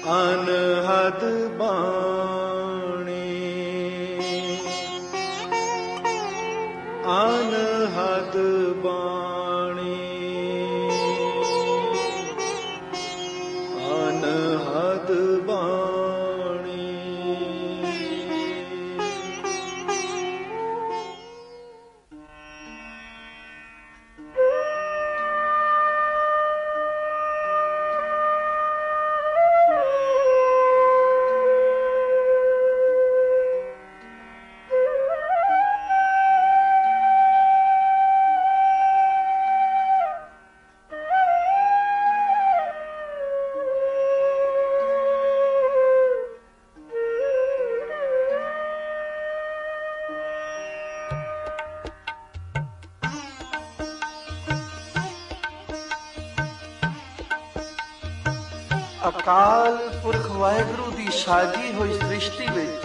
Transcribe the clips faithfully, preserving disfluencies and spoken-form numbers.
ਅਨਹਦ ਬਾਣੀ ਅਨਹਦ ਬਾਣੀ ਅਨਹਦ ਬਾਣੀ। ਅਕਾਲ ਪੁਰਖ ਵਾਹਿਗੁਰੂ ਦੀ ਸਾਜੀ ਹੋਈ ਸ੍ਰਿਸ਼ਟੀ ਵਿੱਚ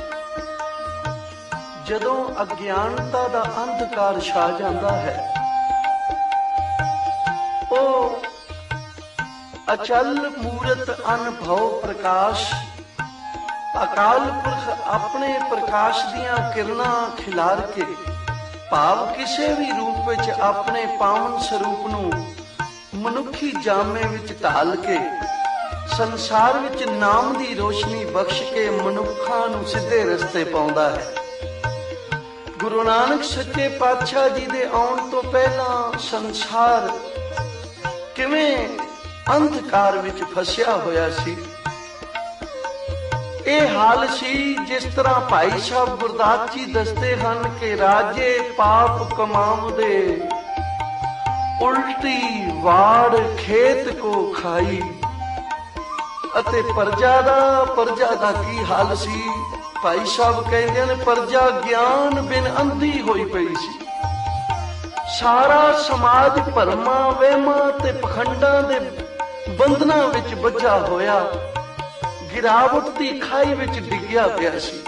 ਜਦੋਂ ਅਗਿਆਨਤਾ ਦਾ ਅੰਧਕਾਰ ਛਾ ਜਾਂਦਾ ਹੈ, ਉਹ ਅਚਲ ਮੂਰਤ ਅਨਭਵ ਪ੍ਰਕਾਸ਼ ਅਕਾਲ ਪੁਰਖ ਆਪਣੇ ਪ੍ਰਕਾਸ਼ ਦੀਆਂ ਕਿਰਨਾਂ ਖਿਲਾਰ ਕੇ ਭਾਵ ਕਿਸੇ ਵੀ ਰੂਪ ਵਿੱਚ ਆਪਣੇ ਪਾਵਨ ਸਰੂਪ ਨੂੰ ਮਨੁੱਖੀ ਜਾਮੇ ਵਿੱਚ ਢਾਲ ਕੇ ਸੰਸਾਰ ਵਿੱਚ ਨਾਮ ਦੀ ਰੋਸ਼ਨੀ ਬਖਸ਼ ਕੇ ਮਨੁੱਖਾਂ ਨੂੰ ਸਿੱਧੇ ਰਸਤੇ ਪਾਉਂਦਾ ਹੈ। ਗੁਰੂ ਨਾਨਕ ਸੱਚੇ ਪਾਤਸ਼ਾਹ ਜੀ ਦੇ ਆਉਣ ਤੋਂ ਪਹਿਲਾਂ ਸੰਸਾਰ ਕਿਵੇਂ ਅੰਧਕਾਰ ਵਿੱਚ ਫਸਿਆ ਹੋਇਆ ਸੀ। ਇਹ ਹਾਲ ਸੀ ਜਿਸ ਤਰ੍ਹਾਂ ਭਾਈ ਸਾਹਿਬ ਗੁਰਦਾਸ ਜੀ ਦੱਸਦੇ ਹਨ ਕਿ ਰਾਜੇ ਪਾਪ ਕਮਾਉਂਦੇ, ਉਲਟੀ ਵਾੜ ਖੇਤ ਕੋ ਖਾਈ। ਅਤੇ ਪਰਜਾ ਦਾ ਪਰਜਾ ਦਾ ਕੀ ਹਾਲ ਸੀ? ਭਾਈ ਸਾਹਿਬ ਕਹਿੰਦੇ ਨੇ ਪਰਜਾ ਗਿਆਨ ਬਿਨ ਅੰਧੀ ਹੋਈ ਪਈ ਸੀ। ਸਾਰਾ ਸਮਾਜ ਭਰਮਾਂ ਵਹਿਮਾਂ ਤੇ ਪਖੰਡਾਂ ਦੇ ਬੰਧਨਾਂ ਵਿੱਚ ਬੱਝਾ ਹੋਇਆ ਗਿਰਾਵਟ ਦੀ ਖਾਈ ਵਿੱਚ ਡਿੱਗਿਆ ਪਿਆ ਸੀ।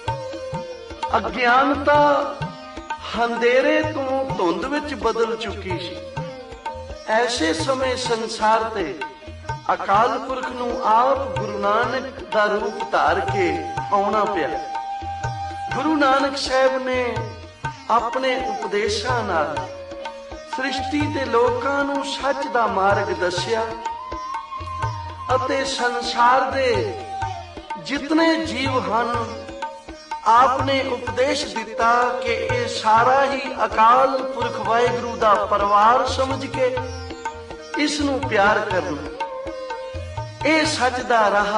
ਅਗਿਆਨਤਾ ਹਨੇਰੇ ਤੋਂ ਧੁੰਦ ਵਿੱਚ ਬਦਲ ਚੁੱਕੀ ਸੀ। ਐਸੇ ਸਮੇਂ ਸੰਸਾਰ ਤੇ ਅਕਾਲ ਪੁਰਖ ਨੂੰ ਆਪ ਗੁਰੂ ਨਾਨਕ ਦਾ ਰੂਪ ਧਾਰ ਕੇ ਆਉਣਾ ਪਿਆ। ਗੁਰੂ ਨਾਨਕ ਸਾਹਿਬ ਨੇ ਆਪਣੇ ਉਪਦੇਸ਼ਾਂ ਨਾਲ ਸ੍ਰਿਸ਼ਟੀ ਦੇ ਲੋਕਾਂ ਨੂੰ ਸੱਚ ਦਾ ਮਾਰਗ ਦੱਸਿਆ ਅਤੇ ਸੰਸਾਰ ਦੇ ਜਿਤਨੇ ਜੀਵ ਹਨ ਆਪ ਨੇ ਉਪਦੇਸ਼ ਦਿੱਤਾ ਕਿ ਇਹ ਸਾਰਾ ਹੀ ਅਕਾਲ ਪੁਰਖ ਵਾਹਿਗੁਰੂ ਦਾ ਪਰਿਵਾਰ ਸਮਝ ਕੇ ਇਸ ਨੂੰ ਪਿਆਰ ਕਰਨਾ। ਇਹ ਸੱਚ ਦਾ ਰਾਹ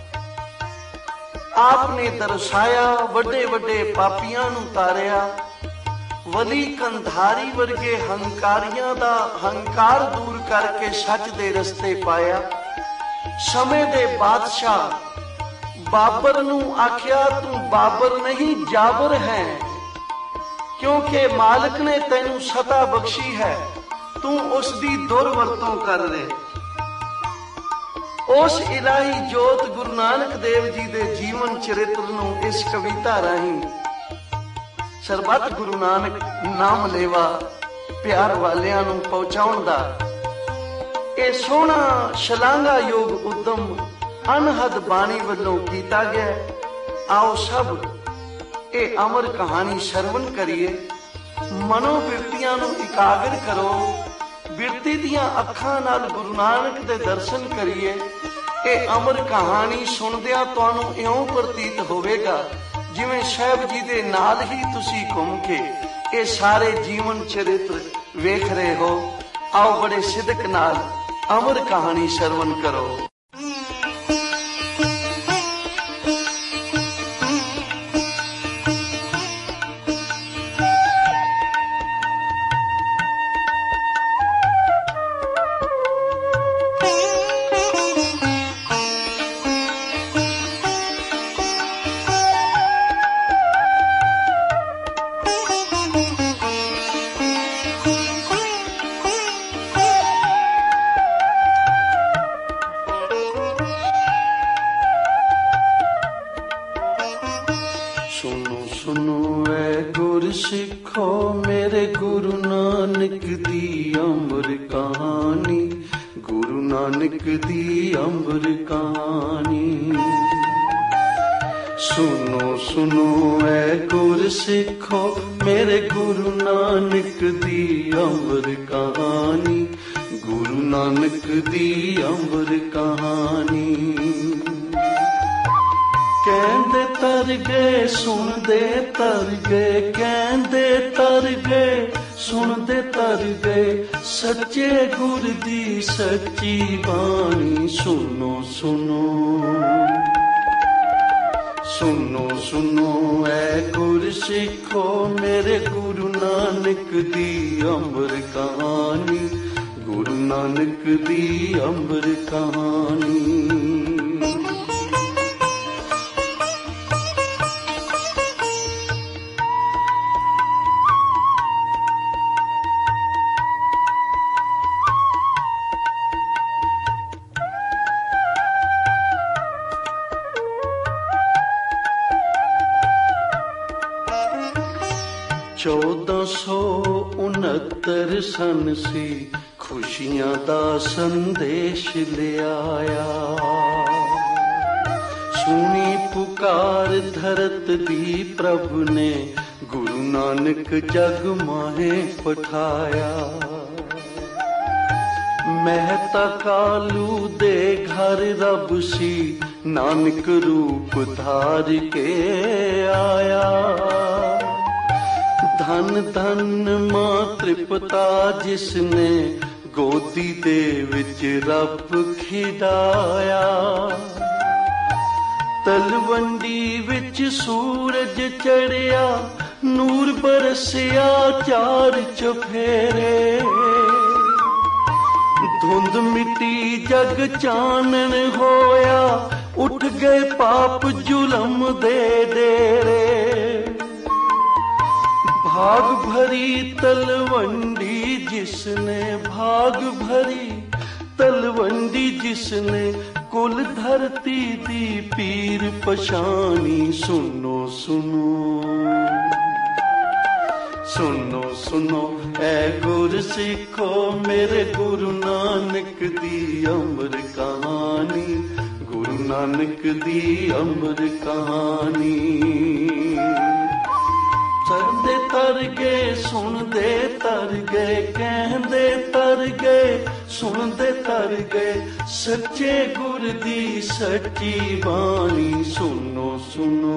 ਆਪ ਨੇ ਦਰਸਾਇਆ। ਵੱਡੇ ਵੱਡੇ ਪਾਪੀਆਂ ਨੂੰ ਤਾਰਿਆ। ਵਲੀ ਕੰਧਾਰੀ ਵਰਗੇ ਹੰਕਾਰੀਆਂ ਦਾ ਹੰਕਾਰ ਦੂਰ ਕਰਕੇ ਸੱਚ ਦੇ ਰਸਤੇ ਪਾਇਆ। ਸਮੇਂ ਦੇ ਬਾਦਸ਼ਾਹ ਬਾਬਰ ਨੂੰ ਆਖਿਆ ਤੂੰ ਬਾਬਰ ਨਹੀਂ ਜਾਬਰ ਹੈ, ਕਿਉਂਕਿ ਮਾਲਕ ਨੇ ਤੈਨੂੰ ਸਤਾ ਬਖਸ਼ੀ ਹੈ, ਤੂੰ ਉਸ ਦੀ ਦੁਰਵਰਤੋਂ ਕਰ ਰਹੇ। ਉਸ ਇਲਾਹੀ ਜੋਤ ਗੁਰੂ ਨਾਨਕ ਦੇਵ ਜੀ ਦੇ ਜੀਵਨ ਚਰਿੱਤਰ ਨੂੰ ਇਸ ਕਵਿਤਾ ਰਾਹੀਂ ਸਰਬੱਤ ਗੁਰੂ ਨਾਨਕ ਨਾਮ ਲੇਵਾ ਪਿਆਰ ਵਾਲਿਆਂ ਨੂੰ ਪਹੁੰਚਾਉਣ ਦਾ ਇਹ ਸੋਹਣਾ ਸ਼ਲਾਘਾ ਯੋਗ ਉਦਮ ਅਨਹਦ ਬਾਣੀ ਵੱਲੋਂ ਕੀਤਾ ਗਿਆ। ਆਓ ਸਭ ਇਹ ਅਮਰ ਕਹਾਣੀ ਸਰਵਣ ਕਰੀਏ। ਮਨੋ ਬਿਰਤੀਆਂ ਨੂੰ ਇਕਾਗਰ ਕਰੋ। ਬਿਰਤੀ ਦੀਆਂ ਅੱਖਾਂ ਨਾਲ ਗੁਰੂ ਨਾਨਕ ਦੇ ਦਰਸ਼ਨ ਕਰੀਏ। ਇਹ ਅਮਰ ਕਹਾਣੀ ਸੁਣਦਿਆਂ ਤੁਹਾਨੂੰ ਇਉਂ ਪ੍ਰਤੀਤ ਹੋਵੇਗਾ ਜਿਵੇਂ ਸਾਹਿਬ ਜੀ ਦੇ ਨਾਲ ਹੀ ਤੁਸੀਂ ਘੁੰਮ ਕੇ ਇਹ ਸਾਰੇ ਜੀਵਨ ਚਰਿੱਤਰ ਵੇਖ ਰਹੇ ਹੋ। ਆਓ ਬੜੇ ਸਿਦਕ ਨਾਲ ਅਮਰ ਕਹਾਣੀ ਸਰਵਣ ਕਰੋ। ਸਿੱਖੋ ਮੇਰੇ ਗੁਰੂ ਨਾਨਕ ਦੀ ਅਮਰ ਕਹਾਣੀ। ਗੁਰੂ नानक दी अमर कहानी। सुनो सुनो ऐ गुर सिखो मेरे गुरु नानक दी अमर कहानी, गुरु नानक दी अमर कहानी। कहंदे तर गए सुनदे तर गए, कहंदे तर गए सुनदे तर गए, सच्चे गुर दी सच्ची बाणी। सुनो सुनो सुनो सुनो ऐ गुर सिखो मेरे गुरु नानक दी अमर कहानी, गुरु नानक दी अमर कहानी। चौदह सौ उनहत्तर सन सी खुशियां दा संदेश ले आया, सुनी पुकार धरत दी प्रभु ने गुरु नानक जग माहे पठाया। मेहता कालू दे घर रब सी नानक रूप धार के आया। धन धन मां तृपता जिसने गोदी दे विच रब खिडाया। तलवंडी विच सूरज चढ़िया नूर बरसिया चार चफेरे। धुंध मिट्टी जग चानन होया उठ गए पाप जुलम दे डेरे। भाग भरी तलवंडी जिसने, भाग भरी तलवंडी जिसने, कुल धरती दी पीर पछानी। सुनो सुनो सुनो सुनो ऐ गुर सिखो मेरे गुरु नानक दी अमर कहानी, गुरु नानक दी अमर कहानी। सरदे तर गए सुनदे तर गए, कहंदे तर गए सुनदे तर गए, सच्चे गुर दी सच्ची बाणी। सुनो सुनो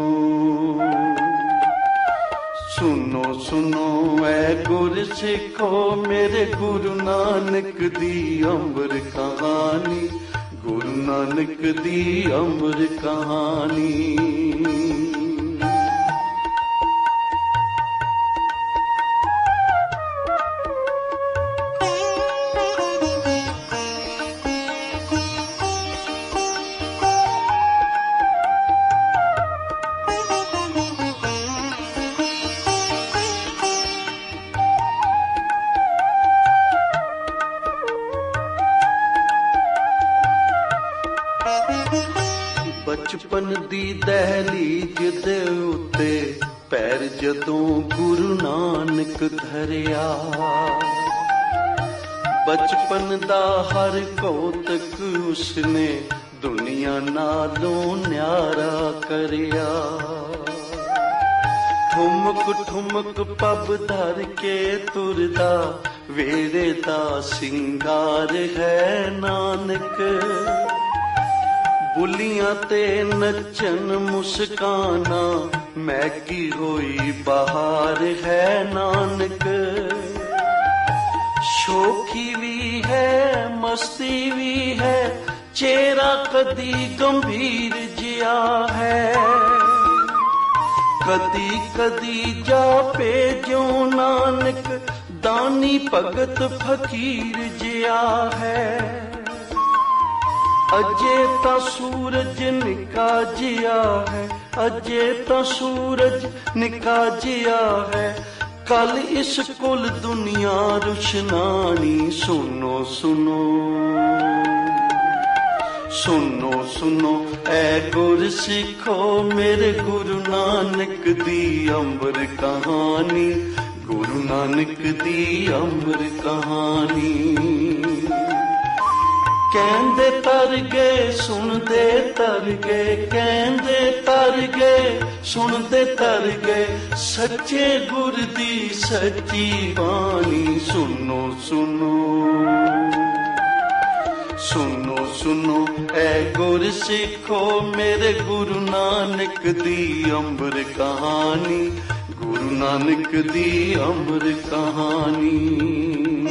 सुनो सुनो ऐ गुर सिखो मेरे गुरु नानक दी अमर कहानी, गुरु नानक दी अमर कहानी। बचपन दी दहलीज दे उत्ते पैर जदों गुरु नानक धरिया। बचपन दा हर कौतक उसने दुनिया नालों न्यारा करिया। ठुमक ठुमक पब धर के तुरदा वेरे दा सिंगार है नानक। बुलियां ते नचन मुस्काना मैगी होई बहार है नानक। शोखी भी है मस्ती भी है चेहरा कदी गंभीर जिया है। कदी कदी जा पे जो नानक दानी भगत फकीर जिया है। अजे ता सूरज निका जिया है, अजे ता सूरज निका जिया है, कल इस कुल दुनिया रुशनानी। सुनो सुनो सुनो सुनो ऐ गुर सिखो मेरे गुरु नानक दी अमर कहानी, गुरु नानक दी अमर कहानी। ਕਹਿੰਦੇ ਤਰ ਗਏ ਸੁਣਦੇ ਤਰ ਗਏ, ਕਹਿੰਦੇ ਤਰ ਗਏ ਸੁਣਦੇ ਤਰ ਗਏ, ਸੱਚੇ ਗੁਰ ਦੀ ਸੱਚੀ ਬਾਣੀ। ਸੁਣੋ ਸੁਣੋ ਸੁਣੋ ਸੁਣੋ ਐ ਗੁਰ ਸਿੱਖੋ, ਮੇਰੇ ਗੁਰੂ ਨਾਨਕ ਦੀ ਅੰਬਰ ਕਹਾਣੀ, ਗੁਰੂ ਨਾਨਕ ਦੀ ਅੰਬਰ ਕਹਾਣੀ।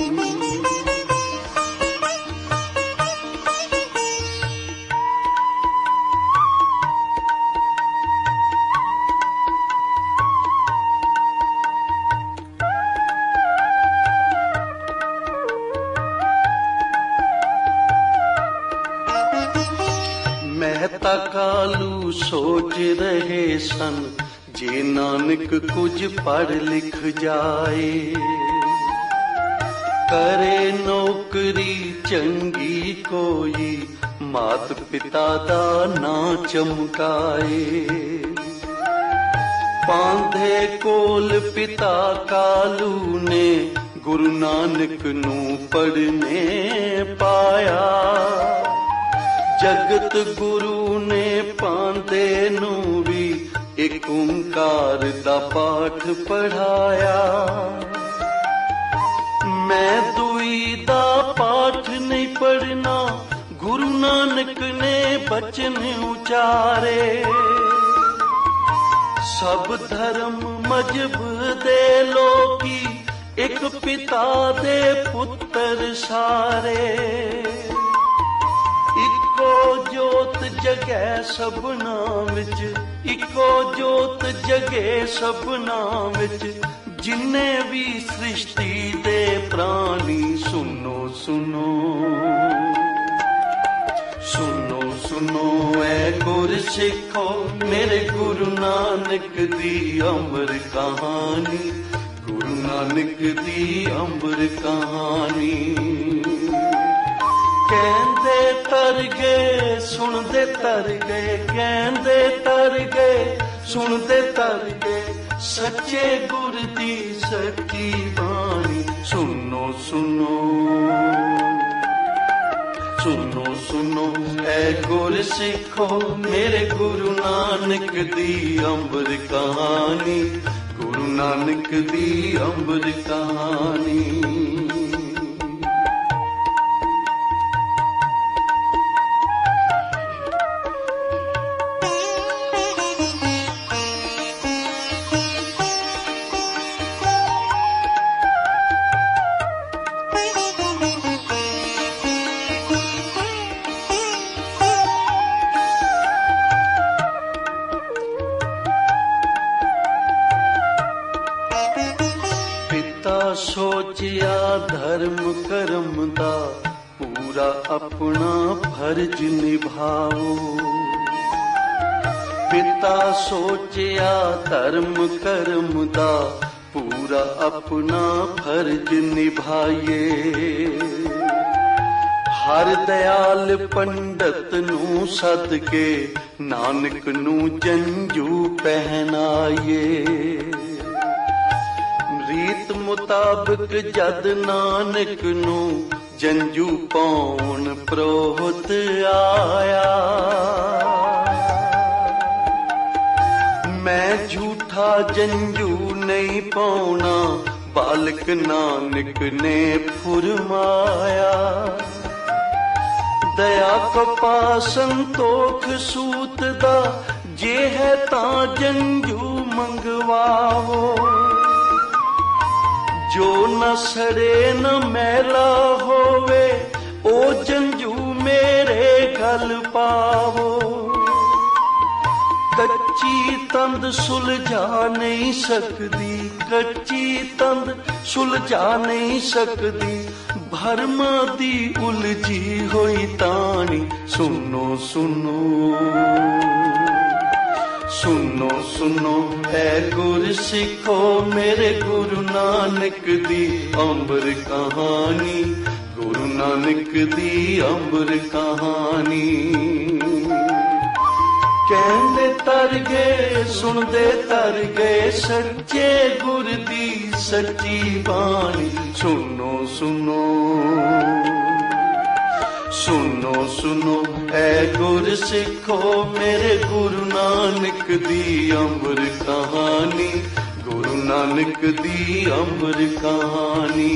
ਮਹਿਤਾ ਕਾਲੂ ਸੋਚ ਰਹੇ ਸਨ, ਜੇ ਨਾਨਕ ਕੁਝ ਪੜ੍ਹ ਲਿਖ ਜਾਏ, ਕਰੇ ਨੌਕਰੀ ਚੰਗੀ ਕੋਈ, ਮਾਤ ਪਿਤਾ ਦਾ ਨਾਂ ਚਮਕਾਏ। ਪਾਂਧੇ ਕੋਲ ਪਿਤਾ ਕਾਲੂ ਨੇ, ਗੁਰੂ ਨਾਨਕ ਨੂੰ ਪੜ੍ਹਨੇ ਪਾਇਆ। ਜਗਤ ਗੁਰੂ ਨੇ ਪਾਂਧੇ ਨੂੰ ਵੀ ਇੱਕ ਓਂਕਾਰ ਦਾ ਪਾਠ ਪੜ੍ਹਾਇਆ। ਮੈਂ ਦੂਈ ਦਾ ਪਾਠ ਨਹੀਂ ਪੜ੍ਹਨਾ, ਗੁਰੂ ਨਾਨਕ ਨੇ ਬਚਨ ਉਚਾਰੇ। ਸਭ ਧਰਮ ਮਜ਼ਹਬ ਦੇ ਲੋਕੀ, ਇੱਕ ਪਿਤਾ ਦੇ ਪੁੱਤਰ ਸਾਰੇ। ਇੱਕੋ ਜੋਤ ਜਗੈ ਸਭਨਾਂ ਵਿੱਚ, ਇੱਕੋ ਜੋਤ ਜਗੇ ਸਭਨਾਂ ਵਿੱਚ, ਜਿੰਨੇ ਵੀ ਸ੍ਰਿਸ਼ਟੀ ਦੇ ਪ੍ਰਾਣੀ। ਸੁਣੋ ਸੁਣੋ ਸੁਣੋ ਸੁਣੋ ਐ ਗੁਰ ਸਿੱਖੋ, ਮੇਰੇ ਗੁਰੂ ਨਾਨਕ ਦੀ ਅੰਬਰ ਕਹਾਣੀ, ਗੁਰੂ ਨਾਨਕ ਦੀ ਅੰਬਰ ਕਹਾਣੀ। ਕਹਿੰਦੇ ਤਰ ਗਏ ਸੁਣਦੇ ਤਰ ਗਏ, ਕਹਿੰਦੇ ਤਰ ਗਏ ਸੁਣਦੇ ਤਰ ਗਏ, ਸੱਚੇ ਗੁਰ ਦੀ ਸੱਚੀ ਬਾਣੀ। ਸੁਣੋ ਸੁਣੋ ਸੁਣੋ ਸੁਣੋ ਐ ਗੁਰ ਸਿੱਖੋ, ਮੇਰੇ ਗੁਰੂ ਨਾਨਕ ਦੀ ਅੰਬਰ ਕਹਾਣੀ, ਗੁਰੂ ਨਾਨਕ ਦੀ ਅੰਬਰ ਕਹਾਣੀ। ਸੋਚਿਆ ਧਰਮ ਕਰਮ ਦਾ, ਪੂਰਾ ਆਪਣਾ ਫਰਜ਼ ਨਿਭਾਓ। ਪਿਤਾ ਸੋਚਿਆ ਧਰਮ ਕਰਮ ਦਾ, ਪੂਰਾ ਆਪਣਾ ਫਰਜ਼ ਨਿਭਾਈਏ। ਹਰ ਦਿਆਲ ਪੰਡਤ ਨੂੰ ਸੱਦ ਕੇ, ਨਾਨਕ ਨੂੰ ਜੰਝੂ ਪਹਿਨਾਈਏ। ਰੀਤ ਮੁਤਾਬਕ ਜਦ ਨਾਨਕ ਨੂੰ ਜੰਝੂ ਪਾਉਣ ਪ੍ਰੋਹਤ ਆਇਆ। ਮੈਂ ਝੂਠਾ ਜੰਝੂ ਨਹੀਂ ਪਾਉਣਾ, ਬਾਲਕ ਨਾਨਕ ਨੇ ਫੁਰਮਾਇਆ। ਦਇਆ ਕਪਾ ਸੰਤੋਖ ਸੂਤ ਦਾ, ਜੇ ਹੈ ਤਾਂ ਜੰਝੂ ਮੰਗਵਾਵੋ। ਜੋ ਨ ਸੜੇ ਨ ਮੈਲਾ ਹੋਵੇ, ਉਹ ਜੰਝੂ ਮੇਰੇ ਗਲ ਪਾਵੋ। ਕੱਚੀ ਤੰਦ ਸੁਲਝਾ ਨਹੀਂ ਸਕਦੀ, ਕੱਚੀ ਤੰਦ ਸੁਲਝਾ ਨਹੀਂ ਸਕਦੀ, ਭਰਮਾਂ ਦੀ ਉਲਝੀ ਹੋਈ ਤਾਣੀ। ਸੁਣੋ ਸੁਣੋ ਸੁਣੋ ਸੁਣੋ ਐ ਗੁਰ ਸਿੱਖੋ, ਮੇਰੇ ਗੁਰੂ ਨਾਨਕ ਦੀ ਅੰਬਰ ਕਹਾਣੀ, ਗੁਰੂ ਨਾਨਕ ਦੀ ਅੰਬਰ ਕਹਾਣੀ। ਕਹਿੰਦੇ ਤਰ ਗਏ ਸੁਣਦੇ ਤਰ ਗਏ, ਸੱਚੇ ਗੁਰ ਦੀ ਸੱਚੀ ਬਾਣੀ। ਸੁਣੋ ਸੁਣੋ सुनो सुनो ऐ गुर सिखो मेरे गुरु नानक दी अमर कहानी, गुरु नानक दी अमर कहानी।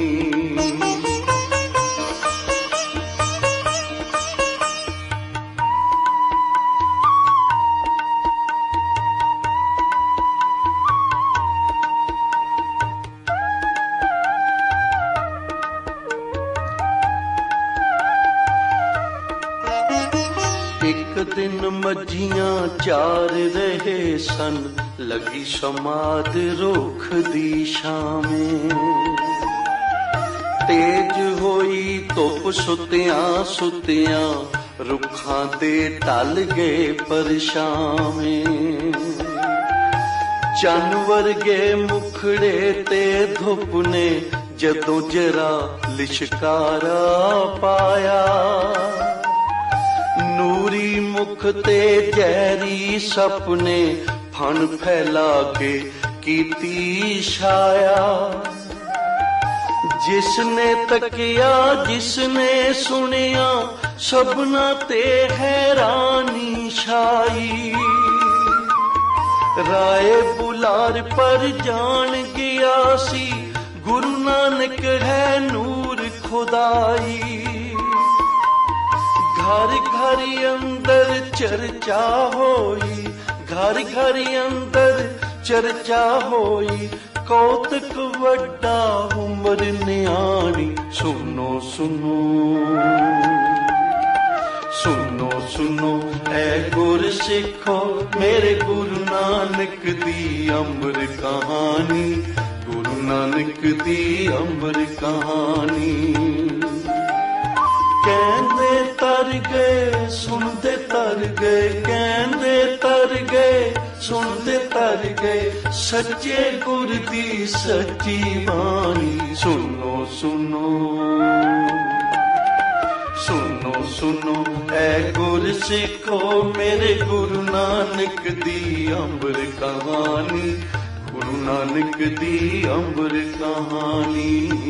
एक दिन मझियां चार रहे सन, लगी समाद रुख दी छावें। तेज होई धुप सुतियां सुतियां, रुखां ते टल गए परछावें। चन वर्गे मुखड़े ते धुप ने जदों जरा लिशकारा पाया, नूरी मुख ते जहरी सपने फन फैला के कीती छाया। जिसने तकिया जिसने सुनिया, सबना ते हैरानी छाई। राय बुलार पर जान गया सी, गुरु नानक है नूर खुदाई। घर घर अंदर चर्चा होई, घर घर अंदर चर्चा होई, कौतक वड्डा उम्र न्याणी। सुनो सुनो सुनो सुनो ऐ गुर सिखो मेरे गुरु नानक दी अमर कहानी, गुरु नानक दी अमर कहानी। कहंदे तर गए सुनते तर गए, कहंदे तर गए सुनते तर गए, सच्चे गुर दी सच्ची बानी। सुनो सुनो सुनो सुनो ऐ गुर सिखो मेरे गुरु नानक दी अमर कहानी, गुरु नानक दी अमर कहानी।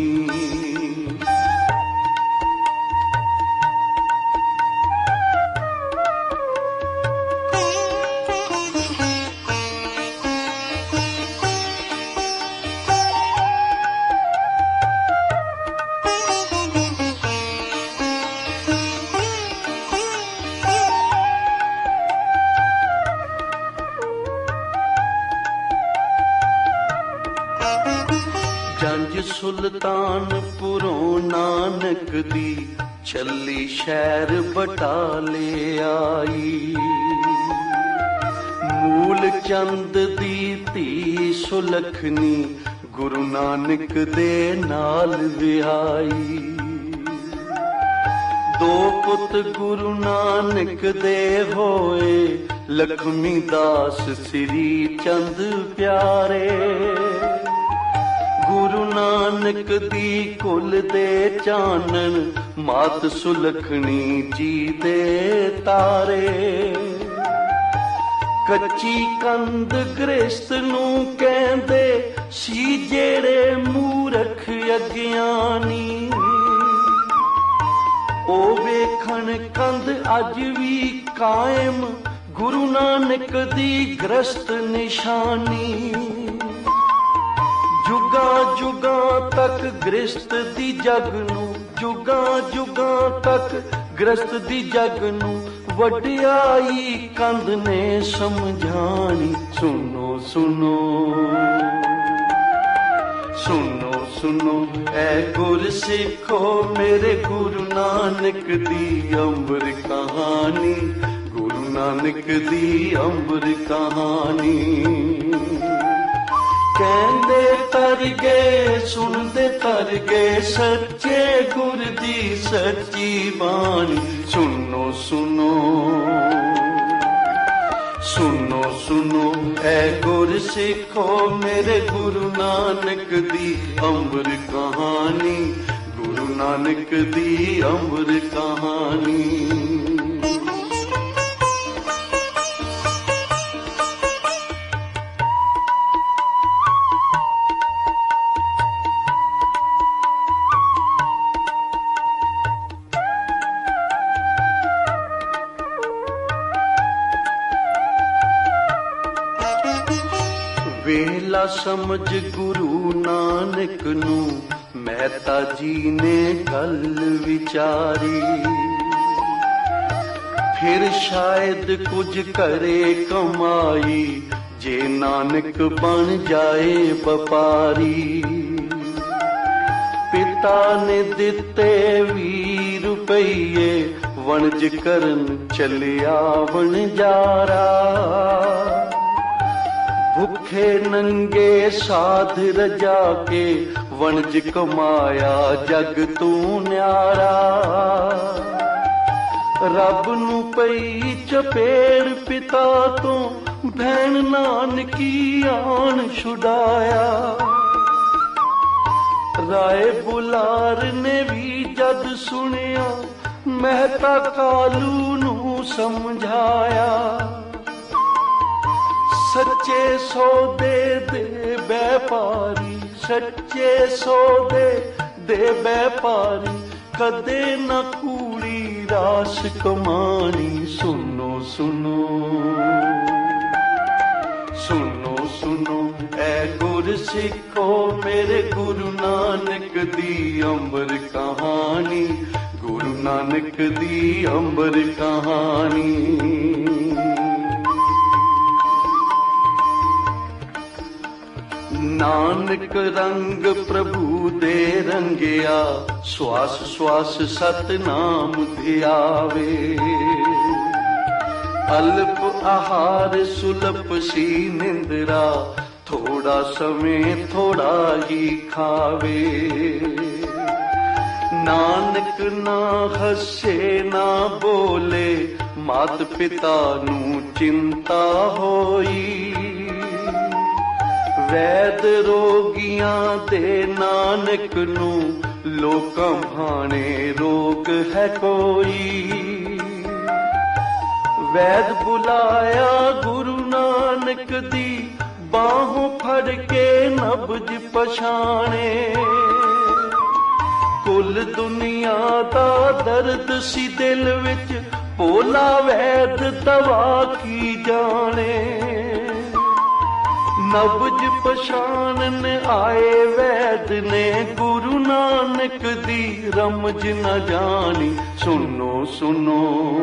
जंज सुल्तानपुरों नानक दी, छली शहर बटाले आई। मूल चंद दी धी सुलखनी, गुरु नानक दे नाल विहाई। दो पुत गुरु नानक दे होए, लक्ष्मी दास श्री चंद प्यारे। गुरु नानक दी कुल दे चानन, मात सुलखनी जी दे तारे। कच्ची कंद गृहस्थ नूं कहंदे सी, जेड़े मूरख अज्ञानी। ओ वेखण कंद अज भी कायम, गुरु नानक दी ग्रस्त निशानी। जुगा जुगा तक गृहस्थ दी जग नूं, जुगा जुगा तक गृहस्थ दी जग नूं, वड्याई कंद ने समझानी। सुनो सुनो सुनो सुनो ऐ गुर सिखो मेरे गुरु नानक दी अमर कहानी, गुरु नानक दी अमर कहानी। कहंदे तर गए सुनते तर गए, सच्चे गुर दी सच्ची बानी। सुनो सुनो सुनो सुनो ऐ गुर सिखो मेरे गुरु नानक दी अमर कहानी, गुरु नानक दी अमर कहानी। ਵੇਲਾ ਸਮਝ ਗੁਰੂ ਨਾਨਕ ਨੂੰ ਮਹਿਤਾ ਜੀ ਨੇ ਗੱਲ ਵਿਚਾਰੀ। ਫਿਰ ਸ਼ਾਇਦ ਕੁਝ ਕਰੇ ਕਮਾਈ, ਜੇ ਨਾਨਕ ਬਣ ਜਾਏ ਵਪਾਰੀ। ਪਿਤਾ ਨੇ ਦਿੱਤੇ ਵੀਹ ਰੁਪਈਏ, ਵਣਜ ਕਰਨ ਚੱਲਿਆ ਵਣਜਾਰਾ। ਭੁੱਖੇ ਨੰਗੇ ਸਾਧ ਰਜਾ ਕੇ, ਵਣਜ ਕਮਾਇਆ ਜਗ ਤੂੰ ਨਿਆਰਾ। ਰੱਬ ਨੂੰ ਪਈ ਚਪੇੜ ਪਿਤਾ ਤੋਂ, ਭੈਣ ਨਾਨਕੀ ਆਣ ਛੁਡਾਇਆ। ਰਾਏ ਬੁਲਾਰ ਨੇ ਵੀ ਜਦ ਸੁਣਿਆ, ਮਹਿਤਾ ਕਾਲੂ ਨੂੰ ਸਮਝਾਇਆ। ਸੱਚੇ ਸੌਦੇ ਦੇ ਵਪਾਰੀ, ਸੱਚੇ ਸੌਦੇ ਦੇ ਵਪਾਰੀ, ਕਦੇ ਨਾ ਕੂੜੀ ਰਾਸ ਕਮਾਣੀ। ਸੁਣੋ ਸੁਣੋ ਸੁਣੋ ਸੁਣੋ ਐ ਗੁਰ ਸਿੱਖੋ, ਮੇਰੇ ਗੁਰੂ ਨਾਨਕ ਦੀ ਅੰਬਰ ਕਹਾਣੀ। ਗੁਰੂ ਨਾਨਕ ਦੀ ਅੰਬਰ ਕਹਾਣੀ। ਨਾਨਕ ਰੰਗ ਪ੍ਰਭੂ ਦੇ ਰੰਗਿਆ, ਸਵਾਸ ਸਵਾਸ ਸਤਨਾਮ ਧਿਆਵੇ। ਅਲਪ ਆਹਾਰ ਸੁਲਪ ਸੀ ਨਿੰਦਰਾ, ਥੋੜਾ ਸਮੇਂ ਥੋੜਾ ਹੀ ਖਾਵੇ। ਨਾਨਕ ਨਾ ਹੱਸੇ ਨਾ ਬੋਲੇ, ਮਾਤ ਪਿਤਾ ਨੂੰ ਚਿੰਤਾ ਹੋਈ। ਵੈਦ ਰੋਗੀਆਂ ਦੇ ਨਾਨਕ ਨੂੰ, ਲੋਕਾਂ ਭਾਣੇ ਰੋਗ ਹੈ ਕੋਈ। ਵੈਦ ਬੁਲਾਇਆ ਗੁਰੂ ਨਾਨਕ ਦੀ, ਬਾਹੋਂ ਫੜ ਕੇ ਨਬਜ ਪਛਾਣੇ। ਕੁੱਲ ਦੁਨੀਆ ਦਾ ਦਰਦ ਸੀ ਦਿਲ ਵਿੱਚ, ਭੋਲਾ ਵੈਦ ਦਵਾ ਕੀ ਜਾਣੇ। ਨਬਜ ਪਛਾਣਨ ਆਏ ਵੈਦ ਨੇ, ਗੁਰੂ ਨਾਨਕ ਦੀ ਰਮਜ ਨਾ ਜਾਣੀ। ਸੁਣੋ ਸੁਣੋ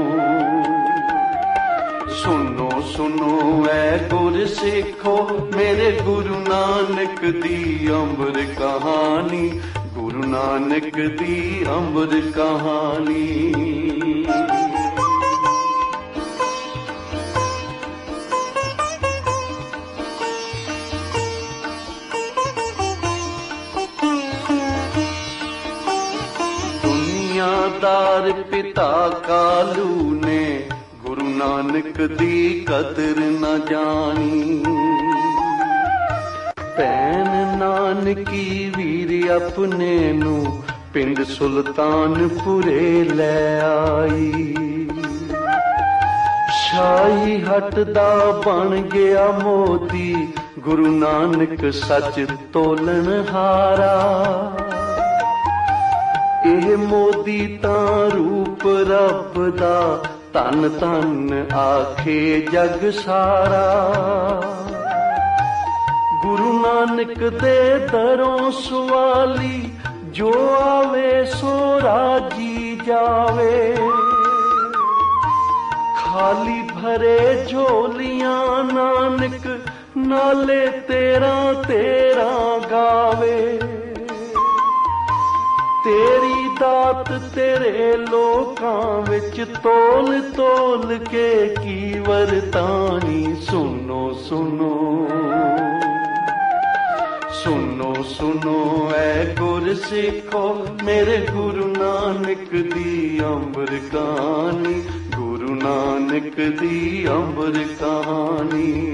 ਸੁਣੋ ਸੁਣੋ ਐ ਗੁਰ ਸਿੱਖੋ, ਮੇਰੇ ਗੁਰੂ ਨਾਨਕ ਦੀ ਅੰਬਰ ਕਹਾਣੀ। ਗੁਰੂ ਨਾਨਕ ਦੀ ਅੰਬਰ ਕਹਾਣੀ। ਦੁਨੀਆਦਾਰ ਪਿਤਾ ਕਾਲੂ ਨੇ, ਗੁਰੂ ਨਾਨਕ ਦੀ ਕਦਰ ਨਾ ਜਾਣੀ। ਭੈਣ ਨਾਨਕੀ ਵੀਰ ਆਪਣੇ ਨੂੰ, ਪਿੰਡ ਸੁਲਤਾਨਪੁਰੇ ਲੈ ਆਈ। ਸ਼ਾਹੀ ਹੱਟ ਦਾ ਬਣ ਗਿਆ ਮੋਦੀ, ਗੁਰੂ ਨਾਨਕ ਸੱਚ ਤੋਲਣ ਹਾਰਾ। ਇਹ ਮੋਦੀ ਤਾਂ ਰੂਪ ਰੱਬ ਦਾ, ਧੰਨ ਧੰਨ ਆਖੇ ਜਗ ਸਾਰਾ। ਗੁਰੂ ਨਾਨਕ ਦੇ ਦਰੋਂ ਸਵਾਲੀ, ਜੋ ਆਵੇ ਸੋ ਰਾਜੀ ਜਾਵੇ। ਖਾਲੀ ਭਰੇ ਝੋਲੀਆਂ ਨਾਨਕ, ਨਾਲੇ ਤੇਰਾ ਤੇਰਾ ਗਾਵੇ। ਤੇਰੀ ਦਾਤ ਤੇਰੇ ਲੋਕਾਂ ਵਿੱਚ, ਤੋਲ ਤੋਲ ਕੇ ਕੀ ਵਰਤਾਣੀ। ਸੁਣੋ ਸੁਣੋ ਸੁਣੋ ਸੁਣੋ ਐ ਗੁਰ ਸਿੱਖੋ, ਮੇਰੇ ਗੁਰੂ ਨਾਨਕ ਦੀ ਅੰਬਰ ਕਹਾਣੀ। ਗੁਰੂ ਨਾਨਕ ਦੀ ਅੰਬਰ ਕਹਾਣੀ।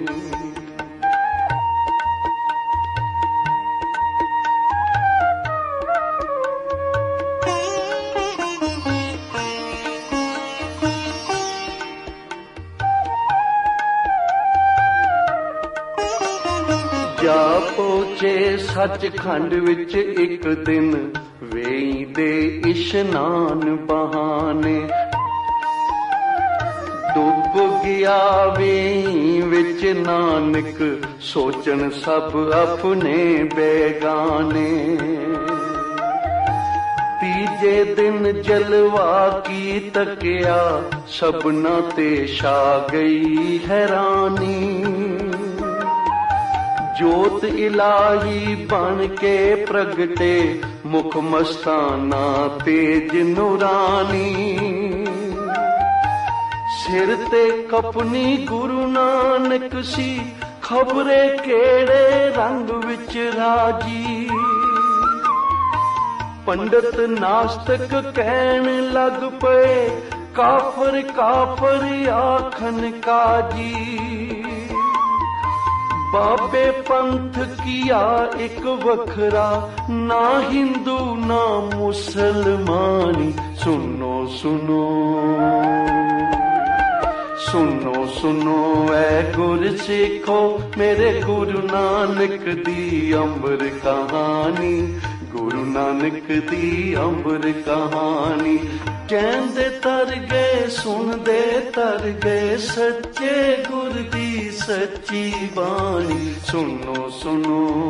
ਜਾ ਪਹੁੰਚੇ ਸੱਚਖੰਡ ਵਿੱਚ ਇੱਕ ਦਿਨ, ਵੇਈ ਦੇ ਇਸ਼ਨਾਨ ਬਹਾਨੇ। ਡੁੱਬ ਗਿਆ ਵੇ ਵਿੱਚ ਨਾਨਕ, ਸੋਚਣ ਸਭ ਆਪਣੇ ਬੇਗਾਨੇ। ਤੀਜੇ ਦਿਨ ਜਲਵਾ ਕੀ ਤੱਕਿਆ, ਸਭਨਾ ਤੇ ਛਾ ਗਈ ਹੈਰਾਨੀ। ਜੋਤ ਇਲਾਹੀ ਬਣ ਕੇ ਪ੍ਰਗਟੇ, ਮੁਖ ਮਸਤਾਨਾ ਤੇਜ ਨੂਰਾਨੀ। ਸਿਰ ਤੇ ਕਪਨੀ ਗੁਰੂ ਨਾਨਕ ਸੀ, ਖਬਰੇ ਕਿਹੜੇ ਰੰਗ ਵਿੱਚ ਰਾਜੀ। ਪੰਡਤ ਨਾਸਤਕ ਕਹਿਣ ਲੱਗ ਪਏ, ਕਾਫਰ ਕਾਫਰ ਆਖਣ ਕਾਜੀ। ਬਾਬੇ ਪੰਥ ਕੀਆ ਇੱਕ ਵੱਖਰਾ, ਨਾ ਹਿੰਦੂ ਨਾ ਮੁਸਲਮਾਨੀ। ਸੁਣੋ ਸੁਣੋ ਸੁਣੋ ਸੁਣੋ ਐ ਗੁਰ ਸਿੱਖੋ, ਮੇਰੇ ਗੁਰੂ ਨਾਨਕ ਦੀ ਅੰਬਰ ਕਹਾਣੀ। ਗੁਰੂ ਨਾਨਕ ਦੀ ਅੰਬਰ ਕਹਾਣੀ। ਕਹਿੰਦੇ ਤਰ ਗਏ, ਸੁਣਦੇ ਤਰ ਗਏ, ਸੱਚੇ ਗੁਰ ਦੀ ਸੱਚੀ ਬਾਣੀ। ਸੁਣੋ ਸੁਣੋ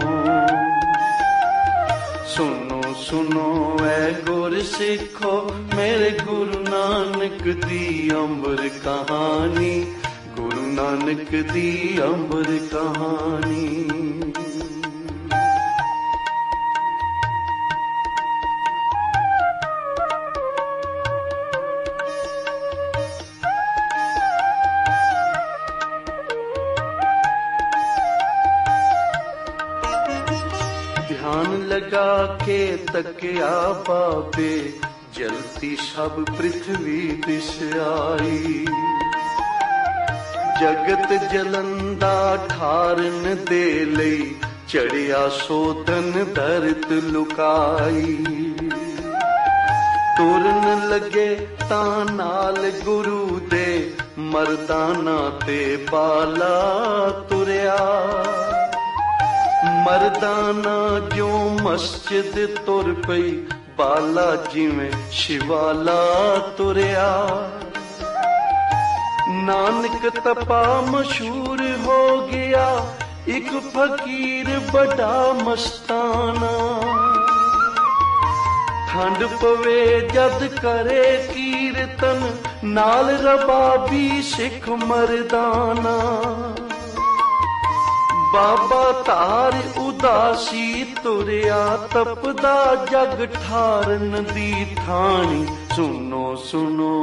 ਸੁਣੋ ਸੁਣੋ ਐ ਗੁਰ ਸਿੱਖੋ, ਮੇਰੇ ਗੁਰੂ ਨਾਨਕ ਦੀ ਅੰਬਰ ਕਹਾਣੀ। ਗੁਰੂ ਨਾਨਕ ਦੀ ਅੰਬਰ ਕਹਾਣੀ। ध्यान लगा के तकिया बाबे, जलती सब पृथ्वी दिस आई। जगत जलंदा ठारन दे लई, चढ़िया सोधन दर्द लुकाई। तुरन लगे तां नाल गुरु दे, मर्दाना ते बाला तुरया। मर्दाना जो मस्जिद तुर पई, बाला जिवें शिवाला तुरया। नानक तपा मशहूर हो गया, एक फकीर बड़ा मस्ताना। ठंड पवे जद करे कीर्तन, नाल रबाबी सिख मर्दाना। बाबा तार उदासी तुरया, तपदा जग ठारन दी थानी। सुनो सुनो